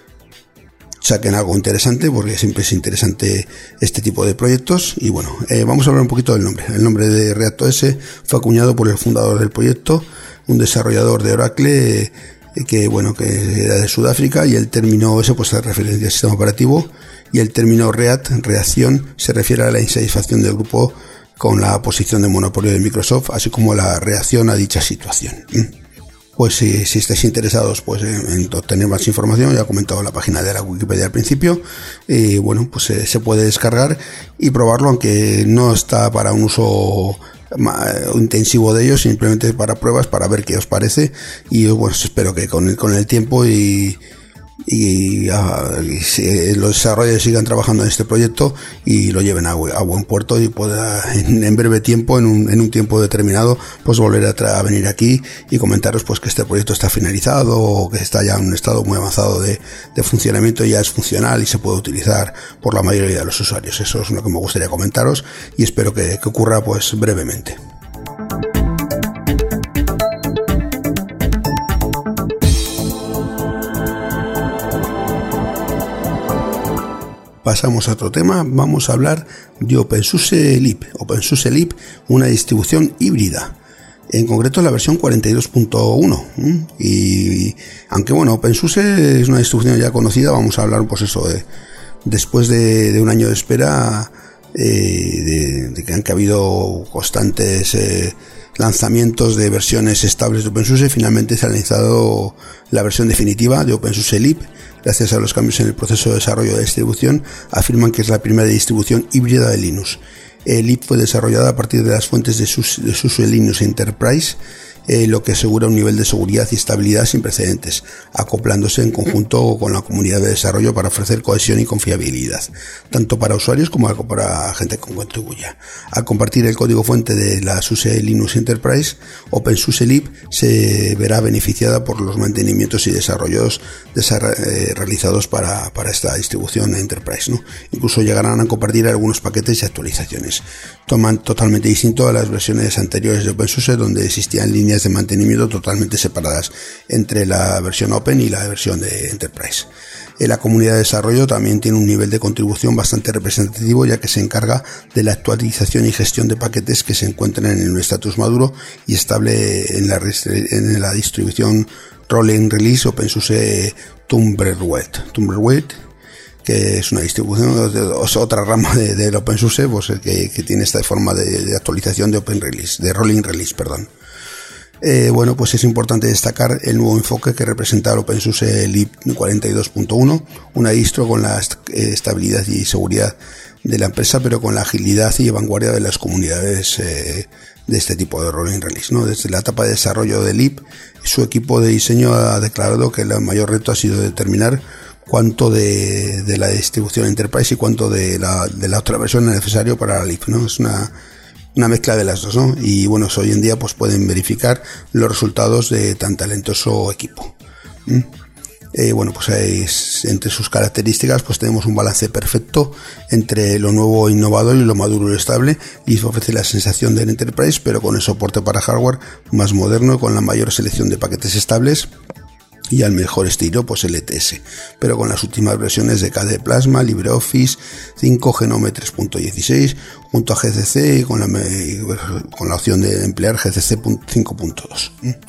saquen algo interesante, porque siempre es interesante este tipo de proyectos. Y bueno, eh, vamos a hablar un poquito del nombre. El nombre de ReactOS fue acuñado por el fundador del proyecto, un desarrollador de Oracle, eh, que bueno, que era de Sudáfrica, y el término ese pues hace referencia al sistema operativo, y el término React, reacción, se refiere a la insatisfacción del grupo con la posición de monopolio de Microsoft, así como la reacción a dicha situación. Pues si, si estáis interesados pues en, en obtener más información, ya he comentado la página de la Wikipedia al principio, y bueno, pues eh, se puede descargar y probarlo, aunque no está para un uso intensivo de ellos, simplemente para pruebas, para ver qué os parece. Y pues espero que con el, con el tiempo y y, uh, y si los desarrolladores sigan trabajando en este proyecto y lo lleven a, a buen puerto y pueda en, en breve tiempo, en un, en un tiempo determinado, pues volver a, a venir aquí y comentaros pues que este proyecto está finalizado o que está ya en un estado muy avanzado de, de funcionamiento, ya es funcional y se puede utilizar por la mayoría de los usuarios. Eso es lo que me gustaría comentaros y espero que, que ocurra pues brevemente. Pasamos a otro tema, vamos a hablar de OpenSUSE Lib. OpenSUSE Lib, una distribución híbrida, en concreto la versión cuarenta y dos punto uno. Y aunque bueno, OpenSUSE es una distribución ya conocida, vamos a hablar pues eso de después de, de un año de espera, eh, de, de que han que ha habido constantes eh, lanzamientos de versiones estables de OpenSUSE. Finalmente se ha lanzado la versión definitiva de OpenSUSE Lib. Gracias a los cambios en el proceso de desarrollo de distribución, afirman que es la primera distribución híbrida de Linux. El Lib fue desarrollada a partir de las fuentes de SUSE Linux Enterprise, eh, lo que asegura un nivel de seguridad y estabilidad sin precedentes, acoplándose en conjunto con la comunidad de desarrollo para ofrecer cohesión y confiabilidad, tanto para usuarios como para gente que contribuya. Al compartir el código fuente de la SUSE Linux Enterprise, OpenSUSE Lib se verá beneficiada por los mantenimientos y desarrollos desarroll- eh, realizados para, para esta distribución Enterprise, ¿no? Incluso llegarán a compartir algunos paquetes y actualizaciones. Toman totalmente distinto a las versiones anteriores de OpenSUSE, donde existían líneas de mantenimiento totalmente separadas entre la versión Open y la versión de Enterprise. La comunidad de desarrollo también tiene un nivel de contribución bastante representativo, ya que se encarga de la actualización y gestión de paquetes que se encuentran en un estatus maduro y estable en la, en la distribución Rolling Release OpenSUSE Tumbleweed. Tumbleweed que es una distribución, es otra rama de, del OpenSUSE, pues que, que tiene esta forma de, de actualización de Open Release, de Rolling Release, perdón. Eh, bueno, pues es importante destacar el nuevo enfoque que representa el OpenSUSE Lib cuarenta y dos punto uno, una distro con la estabilidad y seguridad de la empresa, pero con la agilidad y vanguardia de las comunidades eh, de este tipo de Rolling Release, ¿no? Desde la etapa de desarrollo de Lib, su equipo de diseño ha declarado que el mayor reto ha sido determinar cuánto de, de la distribución Enterprise y cuánto de la, de la otra versión es necesario para la Lib, ¿no? Es una una mezcla de las dos, ¿no? Y bueno, hoy en día pues pueden verificar los resultados de tan talentoso equipo. ¿Mm? Eh, bueno, pues es, entre sus características pues tenemos un balance perfecto entre lo nuevo e innovador y lo maduro y estable, y ofrece la sensación del Enterprise, pero con el soporte para hardware más moderno, con la mayor selección de paquetes estables y al mejor estilo, pues el E T S, pero con las últimas versiones de K D E Plasma, LibreOffice cinco, Genome tres punto dieciséis, junto a G C C y con la, con la opción de emplear G C C cinco punto dos.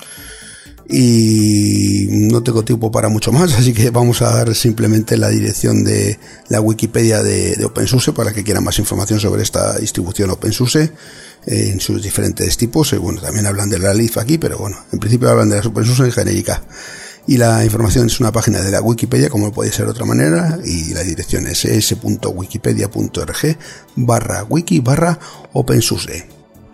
Y no tengo tiempo para mucho más, así que vamos a dar simplemente la dirección de la Wikipedia de, de OpenSUSE para que quieran más información sobre esta distribución OpenSUSE eh, en sus diferentes tipos. Y bueno, también hablan de la Lib aquí, pero bueno, en principio hablan de las OpenSUSE en genérica. Y la información es una página de la Wikipedia, como puede ser de otra manera, y la dirección es es.wikipedia.org barra wiki barra OpenSUSE.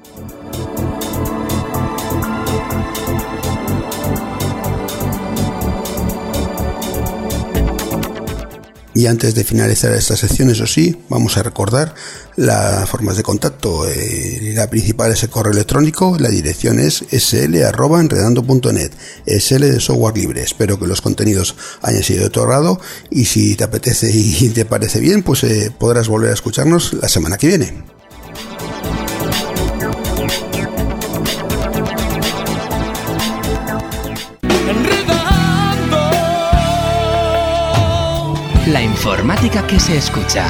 Y antes de finalizar esta sección, eso sí, vamos a recordar las formas de contacto. Eh, la principal es el correo electrónico, la dirección es sl arroba enredando punto net, sl de software libre. Espero que los contenidos hayan sido de tu agrado, y si te apetece y te parece bien, pues eh, podrás volver a escucharnos la semana que viene. La informática que se escucha.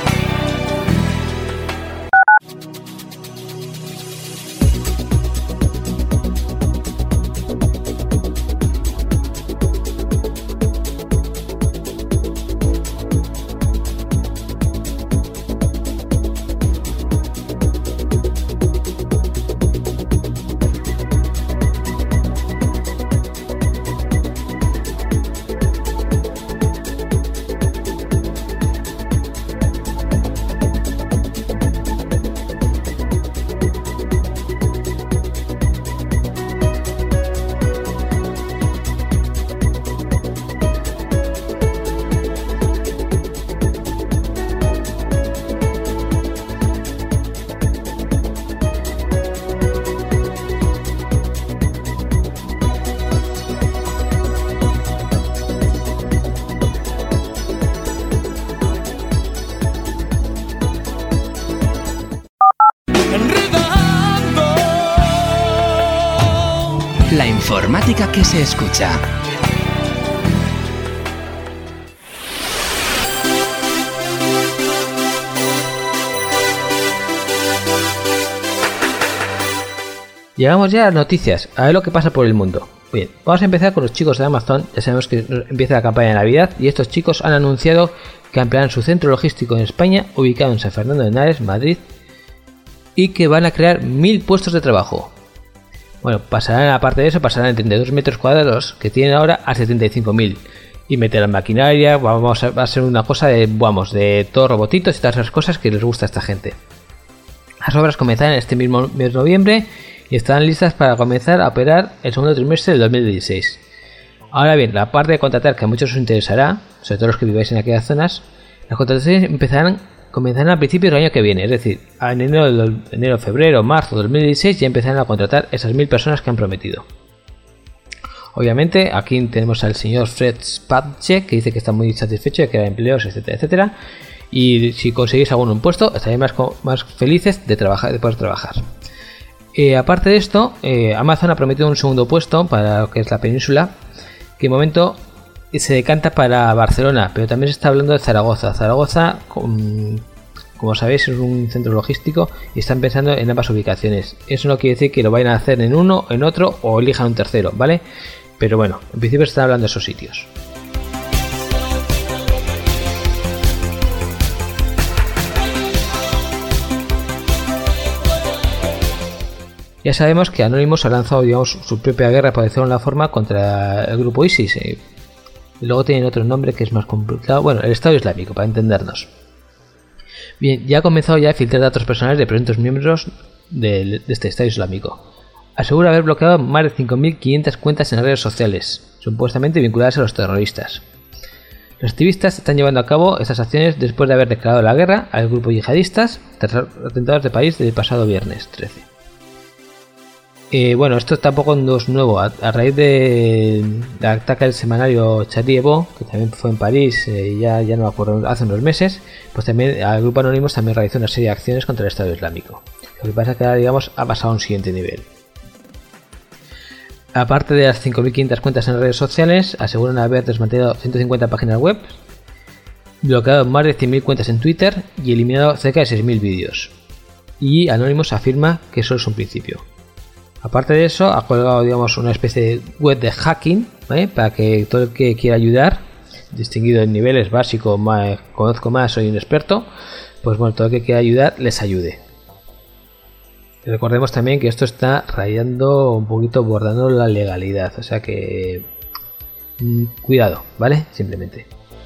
La informática que se escucha. Llegamos ya a las noticias, a ver lo que pasa por el mundo. Bien, vamos a empezar con los chicos de Amazon. Ya sabemos que empieza la campaña de Navidad y estos chicos han anunciado que ampliarán su centro logístico en España, ubicado en San Fernando de Henares, Madrid, y que van a crear mil puestos de trabajo. Bueno, pasarán, aparte de eso, pasarán de treinta y dos metros cuadrados que tienen ahora a setenta y cinco mil. Y meterán maquinaria, vamos a, va a ser una cosa de, vamos, de todos robotitos y todas esas cosas que les gusta a esta gente. Las obras comenzarán este mismo mes de noviembre y estarán listas para comenzar a operar el segundo trimestre del dos mil dieciséis. Ahora bien, la parte de contratar, que a muchos os interesará, sobre todo los que viváis en aquellas zonas, las contrataciones empezarán, comenzarán a principios del año que viene, es decir, en enero, enero febrero, marzo de dos mil dieciséis ya empezarán a contratar esas mil personas que han prometido. Obviamente, aquí tenemos al señor Fred Spatche, que dice que está muy satisfecho de crear empleos, etcétera, etcétera. Y si conseguís algún un puesto, estaréis más, más felices de, trabajar, de poder trabajar. Eh, aparte de esto, eh, Amazon ha prometido un segundo puesto para lo que es la península, que de momento se decanta para Barcelona, pero también se está hablando de Zaragoza. Zaragoza, con, como sabéis, es un centro logístico y están pensando en ambas ubicaciones. Eso no quiere decir que lo vayan a hacer en uno, en otro o elijan un tercero, ¿vale? Pero bueno, en principio se están hablando de esos sitios. Ya sabemos que Anonymous ha lanzado, digamos, su propia guerra, por decirlo de una forma, contra el grupo ISIS. Eh. Y luego tienen otro nombre que es más complicado. Bueno, el Estado Islámico, para entendernos. Bien, ya ha comenzado ya a filtrar datos personales de presuntos miembros de, de este Estado Islámico. Asegura haber bloqueado más de cinco mil quinientas cuentas en redes sociales, supuestamente vinculadas a los terroristas. Los activistas están llevando a cabo estas acciones después de haber declarado la guerra al grupo yihadistas tras atentados de París del pasado viernes trece. Eh, bueno, esto tampoco no es nuevo. A, a raíz del de ataque al semanario Charlie Hebdo, que también fue en París, eh, ya, ya no me acuerdo, hace unos meses, pues también el grupo Anonymous también realizó una serie de acciones contra el Estado Islámico. Lo que pasa es que ahora, digamos, ha pasado a un siguiente nivel. Aparte de las cinco mil quinientas cuentas en redes sociales, aseguran haber desmantelado ciento cincuenta páginas web, bloqueado más de cien mil cuentas en Twitter y eliminado cerca de seis mil vídeos. Y Anonymous afirma que eso es un principio. Aparte de eso, ha colgado, digamos, una especie de web de hacking, ¿vale? Para que todo el que quiera ayudar, distinguido en niveles básicos, más, conozco más, soy un experto, pues bueno, todo el que quiera ayudar les ayude. Y recordemos también que esto está rayando un poquito, bordando la legalidad, o sea que mmm, cuidado, ¿vale? Simplemente.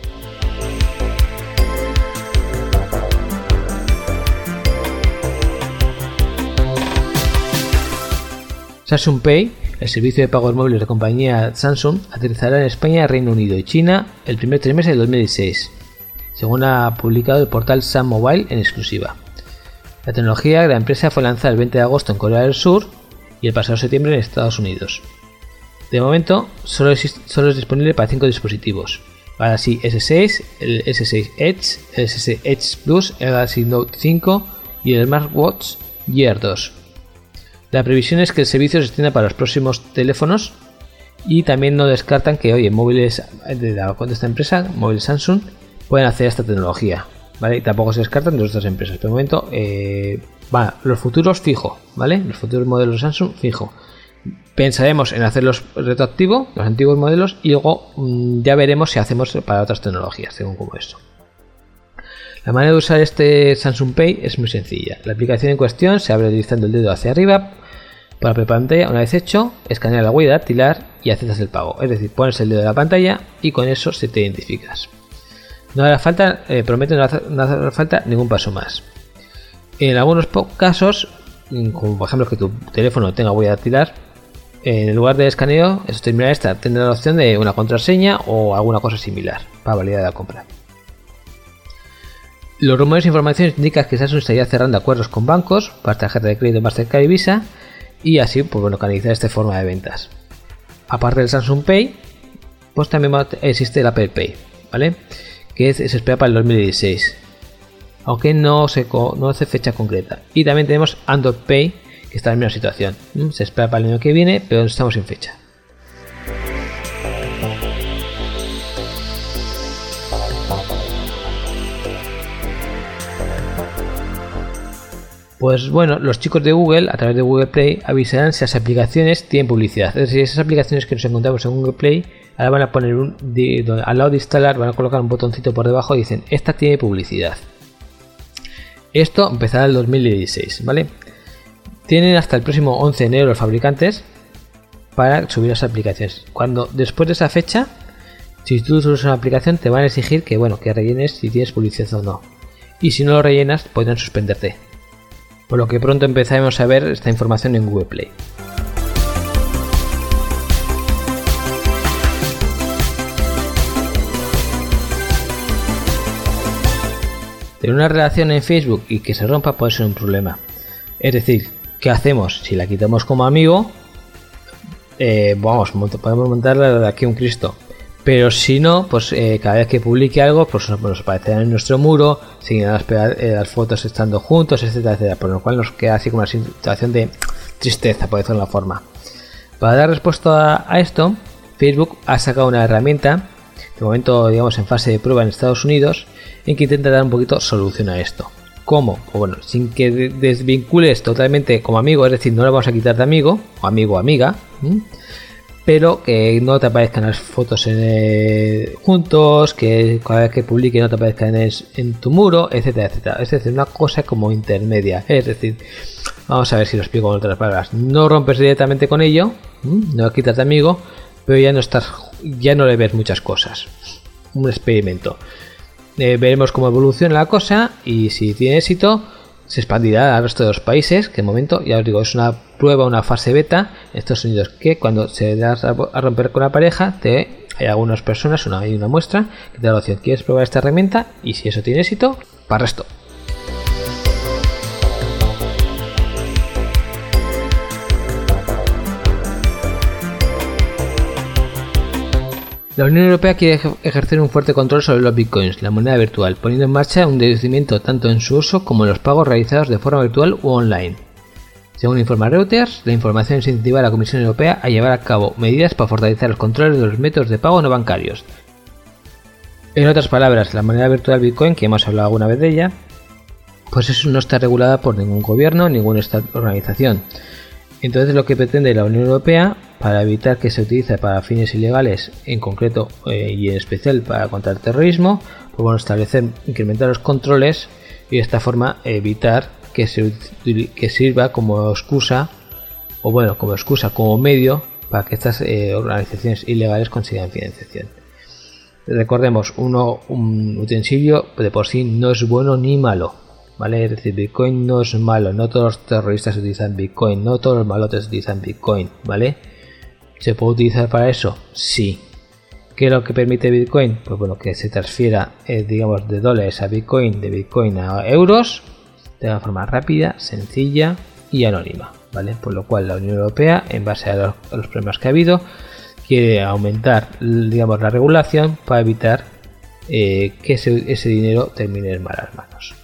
Samsung Pay, el servicio de pagos móviles de compañía Samsung, aterrizará en España, Reino Unido y China el primer trimestre de dos mil dieciséis, según ha publicado el portal Sam Mobile en exclusiva. La tecnología de la empresa fue lanzada el veinte de agosto en Corea del Sur y el pasado septiembre en Estados Unidos. De momento, solo es, solo es disponible para cinco dispositivos: Galaxy ese seis, el ese seis Edge, el ese seis Edge Plus, el Galaxy Note cinco y el Smartwatch Gear dos. La previsión es que el servicio se extienda para los próximos teléfonos y también no descartan que hoy en móviles de, la, de esta empresa, móviles Samsung, pueden acceder a esta tecnología, ¿vale? Y tampoco se descartan de otras empresas. De momento, eh, va, los futuros fijo, ¿vale? Los futuros modelos Samsung fijo. Pensaremos en hacerlos retroactivo, los antiguos modelos, y luego mmm, ya veremos si hacemos para otras tecnologías, según como esto. La manera de usar este Samsung Pay es muy sencilla. La aplicación en cuestión se abre deslizando el dedo hacia arriba por la pantalla. Una vez hecho, escanea la huella dactilar y aceptas el pago. Es decir, pones el dedo en la pantalla y con eso se te identificas. No hará falta, eh, promete no hacer, no hará falta ningún paso más. En algunos casos, como por ejemplo que tu teléfono tenga huella dactilar, en lugar de escaneo, eso terminará esta, tendrá la opción de una contraseña o alguna cosa similar para validar la compra. Los rumores e informaciones indican que Samsung estaría cerrando acuerdos con bancos para tarjeta de crédito Mastercard y Visa y así, pues bueno, canalizar esta forma de ventas. Aparte del Samsung Pay, pues también existe el Apple Pay, ¿vale? Que es, se espera para el dos mil dieciséis, aunque no se no hace fecha concreta. Y también tenemos Android Pay, que está en la misma situación. Se espera para el año que viene, pero no estamos sin fecha. Pues bueno, los chicos de Google, a través de Google Play, avisarán si las aplicaciones tienen publicidad. Es decir, esas aplicaciones que nos encontramos en Google Play, ahora van a poner un, de, de, al lado de instalar, van a colocar un botoncito por debajo y dicen, esta tiene publicidad. Esto empezará el dos mil dieciséis, ¿vale? Tienen hasta el próximo once de enero los fabricantes para subir las aplicaciones. Cuando después de esa fecha, si tú subes una aplicación, te van a exigir que, bueno, que rellenes si tienes publicidad o no. Y si no lo rellenas, podrán suspenderte. Por lo que pronto empezaremos a ver esta información en Google Play. Tener una relación en Facebook y que se rompa puede ser un problema. Es decir, ¿qué hacemos? Si la quitamos como amigo, eh, vamos, podemos montarla de aquí a un Cristo. Pero si no, pues eh, cada vez que publique algo, pues nos aparecerá en nuestro muro, seguirán las, eh, las fotos estando juntos, etcétera, etcétera. Por lo cual nos queda así como una situación de tristeza, por decirlo de una forma. Para dar respuesta a, a esto, Facebook ha sacado una herramienta, de momento digamos en fase de prueba en Estados Unidos, en que intenta dar un poquito solución a esto. ¿Cómo? Pues bueno, sin que desvincules totalmente como amigo, es decir, no lo vamos a quitar de amigo, o amigo o amiga, ¿sí? pero que no te aparezcan las fotos en, eh, juntos, que cada vez que publique no te aparezcan en, en tu muro, etcétera, etcétera. Es decir, una cosa como intermedia. Es decir, vamos a ver si lo explico con otras palabras. No rompes directamente con ello, no quitas de amigo, pero ya no estás, ya no le ves muchas cosas. Un experimento. Eh, veremos cómo evoluciona la cosa y si tiene éxito se expandirá al resto de los países, que de momento, ya os digo, es una prueba, una fase beta en Estados Unidos, que cuando se da a romper con la pareja, te, hay algunas personas, una, hay una muestra, que te da la opción, ¿quieres probar esta herramienta? Y si eso tiene éxito, para el resto. La Unión Europea quiere ejercer un fuerte control sobre los bitcoins, la moneda virtual, poniendo en marcha un deducimiento tanto en su uso como en los pagos realizados de forma virtual u online. Según informa Reuters, la información incentiva a la Comisión Europea a llevar a cabo medidas para fortalecer los controles de los métodos de pago no bancarios. En otras palabras, la moneda virtual Bitcoin, que hemos hablado alguna vez de ella, pues eso no está regulada por ningún gobierno, ninguna organización. Entonces lo que pretende la Unión Europea, para evitar que se utilice para fines ilegales, en concreto eh, y en especial para contra el terrorismo, pues bueno, establecer, incrementar los controles y de esta forma evitar que se que sirva como excusa, o bueno, como excusa, como medio para que estas eh, organizaciones ilegales consigan financiación. Recordemos, uno, un utensilio de por sí no es bueno ni malo. ¿Vale? Es decir, Bitcoin no es malo, no todos los terroristas utilizan Bitcoin, no todos los malotes utilizan Bitcoin, ¿vale? ¿Se puede utilizar para eso? Sí. ¿Qué es lo que permite Bitcoin? Pues bueno, que se transfiera, eh, digamos, de dólares a Bitcoin, de Bitcoin a euros, de una forma rápida, sencilla y anónima, ¿vale? Por lo cual la Unión Europea, en base a los, a los problemas que ha habido, quiere aumentar, digamos, la regulación para evitar eh, que ese, ese dinero termine en malas manos.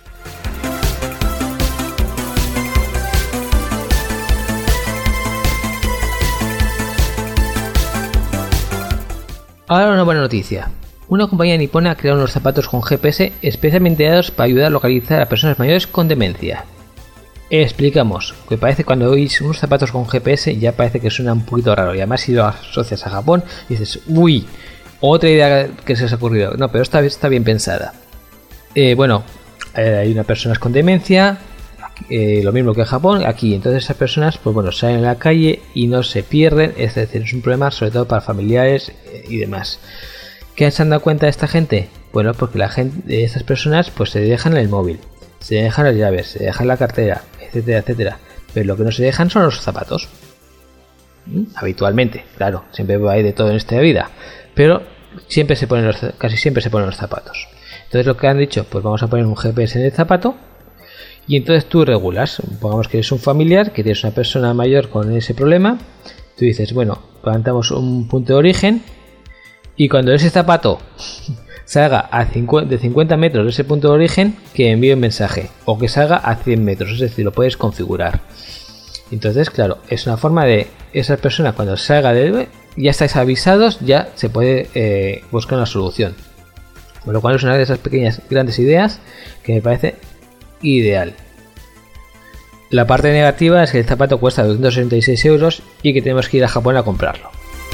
Ahora una buena noticia. Una compañía nipona ha creado unos zapatos con G P S especialmente dados para ayudar a localizar a personas mayores con demencia. Explicamos, que parece cuando oís unos zapatos con G P S ya parece que suena un poquito raro, y además si lo asocias a Japón dices, uy, otra idea que se os ha ocurrido. No, pero esta vez está bien pensada. Eh, bueno, eh, hay unas personas con demencia, eh, lo mismo que en Japón, aquí, entonces esas personas pues bueno, salen a la calle y no se pierden, es decir, es un problema sobre todo para familiares eh, y demás. ¿Qué se han dado cuenta de esta gente? Bueno, porque la gente de estas personas pues se dejan el móvil, se dejan las llaves, se dejan la cartera, etcétera, etcétera, pero lo que no se dejan son los zapatos. ¿Mm? Habitualmente, claro, siempre hay de todo en esta vida, pero siempre se ponen los, casi siempre se ponen los zapatos. Entonces lo que han dicho, pues vamos a poner un G P S en el zapato. Y entonces tú regulas, pongamos que eres un familiar, que tienes una persona mayor con ese problema, tú dices, bueno, plantamos un punto de origen y cuando ese zapato salga a cincuenta, de cincuenta metros de ese punto de origen, que envíe un mensaje, o que salga a cien metros, es decir, lo puedes configurar. Entonces, claro, es una forma de esa persona cuando salga de ya estáis avisados, ya se puede eh, buscar una solución. Con lo cual es una de esas pequeñas grandes ideas que me parece ideal. La parte negativa es que el zapato cuesta doscientos sesenta y seis euros y que tenemos que ir a Japón a comprarlo.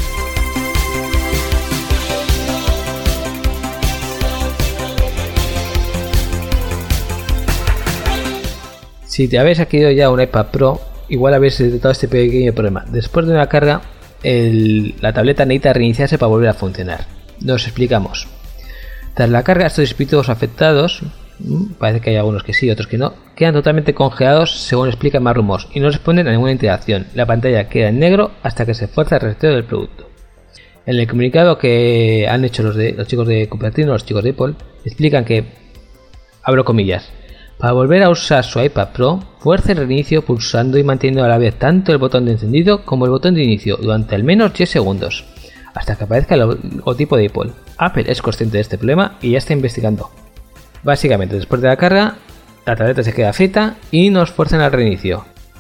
Si te habéis adquirido ya un iPad Pro, igual habéis detectado este pequeño problema. Después de una carga, el, la tableta necesita reiniciarse para volver a funcionar. Nos explicamos. Tras la carga, estos dispositivos afectados, parece que hay algunos que sí, otros que no, quedan totalmente congelados según explica Marrumos y no responden a ninguna interacción. La pantalla queda en negro hasta que se fuerza el reseteo del producto. En el comunicado que han hecho los, de, los chicos de Cupertino, los chicos de Apple, explican que, abro comillas, para volver a usar su iPad Pro, fuerce el reinicio pulsando y manteniendo a la vez tanto el botón de encendido como el botón de inicio durante al menos diez segundos, hasta que aparezca el logotipo de Apple. Apple es consciente de este problema y ya está investigando. Básicamente, después de la carga, la tableta se queda frita y nos fuerzan al reinicio.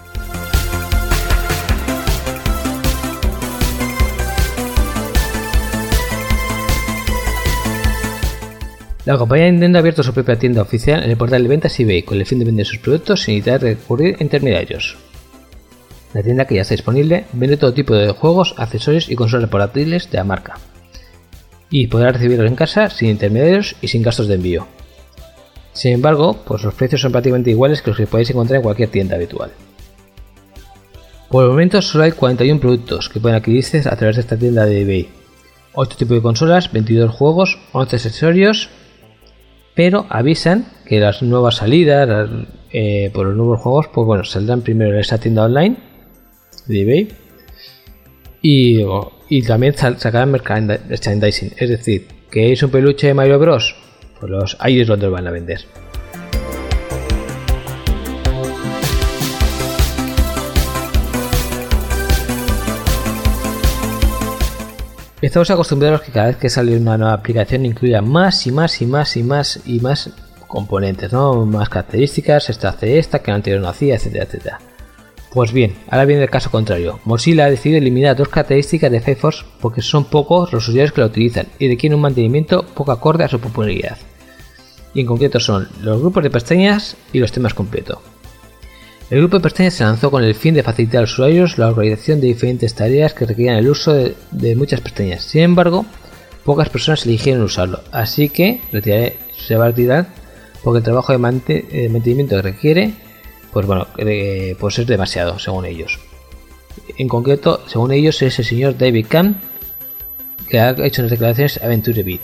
La compañía Nintendo ha abierto su propia tienda oficial en el portal de ventas eBay con el fin de vender sus productos sin necesitar recurrir a intermediarios. La tienda, que ya está disponible, vende todo tipo de juegos, accesorios y consolas portátiles de la marca. Y podrás recibirlos en casa sin intermediarios y sin gastos de envío. Sin embargo, pues los precios son prácticamente iguales que los que podéis encontrar en cualquier tienda habitual. Por el momento solo hay cuarenta y uno productos que pueden adquirirse a través de esta tienda de eBay. ocho tipos de consolas, veintidós juegos, once accesorios, pero avisan que las nuevas salidas eh, por los nuevos juegos, pues bueno, saldrán primero en esta tienda online de eBay y, y también sacarán merchandising, es decir, que es un peluche de Mario Bros, pues los, ahí es donde lo van a vender. Estamos acostumbrados a que cada vez que sale una nueva aplicación incluya más y más y más y más y más componentes, ¿no? Más características, esta hace esta, que anterior no hacía, etcétera, etcétera. Pues bien, ahora viene el caso contrario. Mozilla ha decidido eliminar dos características de Firefox porque son pocos los usuarios que la utilizan y requieren un mantenimiento poco acorde a su popularidad. Y en concreto son los grupos de pestañas y los temas completos. El grupo de pestañas se lanzó con el fin de facilitar a los usuarios la organización de diferentes tareas que requerían el uso de, de muchas pestañas. Sin embargo, pocas personas eligieron usarlo, así que retiraré, se va a retirar porque el trabajo de, mante, de mantenimiento que requiere, pues bueno, eh, pues es demasiado, según ellos. En concreto, según ellos, es el señor David Kahn, que ha hecho unas declaraciones a VentureBeat.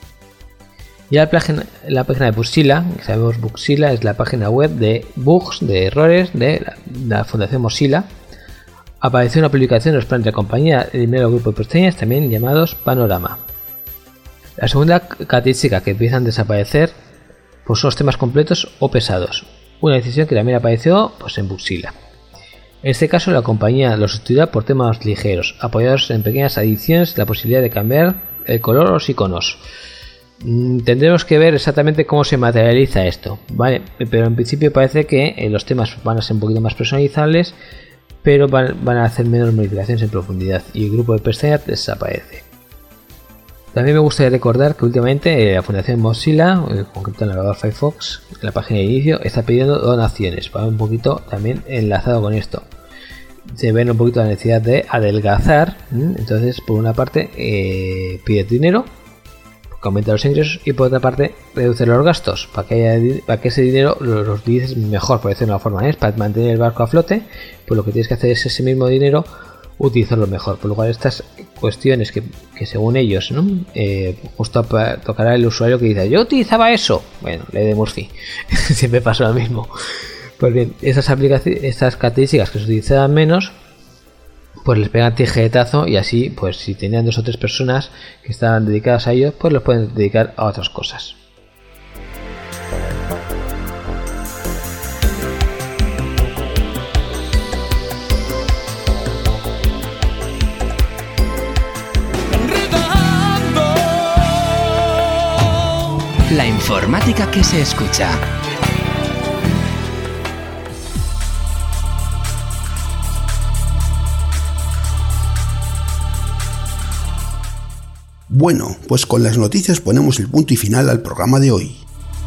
Ya la página, la página de Bugzilla, que sabemos Bugzilla es la página web de bugs, de errores de la, la Fundación Mozilla, apareció una publicación de los planes de la compañía el primer grupo de pestañas, también llamados Panorama. La segunda característica que empiezan a desaparecer pues son los temas completos o pesados, una decisión que también apareció pues, en Bugzilla. En este caso la compañía los sustituirá por temas ligeros, apoyados en pequeñas adiciones, la posibilidad de cambiar el color o los iconos. Tendremos que ver exactamente cómo se materializa esto, ¿vale? Pero en principio parece que eh, los temas van a ser un poquito más personalizables, pero van, van a hacer menos modificaciones en profundidad y el grupo de pestañas desaparece. También me gustaría recordar que últimamente eh, la Fundación Mozilla, en concreto el navegador Firefox, en la página de inicio, está pidiendo donaciones, para un poquito también enlazado con esto. Se ven un poquito la necesidad de adelgazar, ¿m? Entonces por una parte eh, pide dinero, que aumenta los ingresos, y por otra parte reduce los gastos para que, haya, para que ese dinero lo, los utilices mejor, por decirlo de una forma, ¿eh? Para mantener el barco a flote, pues lo que tienes que hacer es ese mismo dinero utilizarlo mejor, por lo cual estas cuestiones que, que según ellos, ¿no? eh, justo tocará el usuario que dice yo utilizaba eso, bueno, ley de Murphy siempre pasa lo mismo. Pues bien, esas aplicaciones, estas características que se utilizaban menos, pues les pegan tijeretazo, y así pues si tenían dos o tres personas que estaban dedicadas a ello, pues los pueden dedicar a otras cosas. La informática que se escucha. Bueno, pues con las noticias ponemos el punto y final al programa de hoy.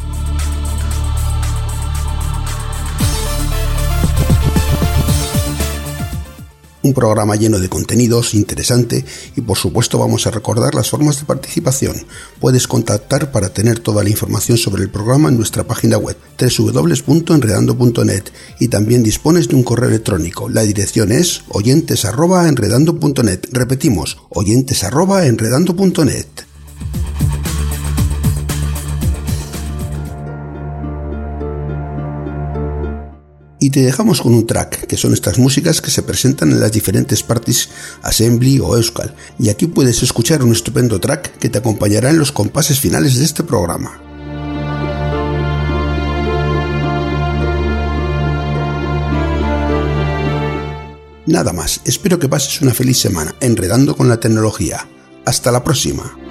Un programa lleno de contenidos, interesante, y por supuesto vamos a recordar las formas de participación. Puedes contactar para tener toda la información sobre el programa en nuestra página web doble u doble u doble u punto enredando punto net, y también dispones de un correo electrónico. La dirección es oyentes arroba enredando punto net. Repetimos, oyentes arroba enredando punto net. Y te dejamos con un track, que son estas músicas que se presentan en las diferentes parties Assembly o Euskal, y aquí puedes escuchar un estupendo track que te acompañará en los compases finales de este programa. Nada más, espero que pases una feliz semana enredando con la tecnología. Hasta la próxima.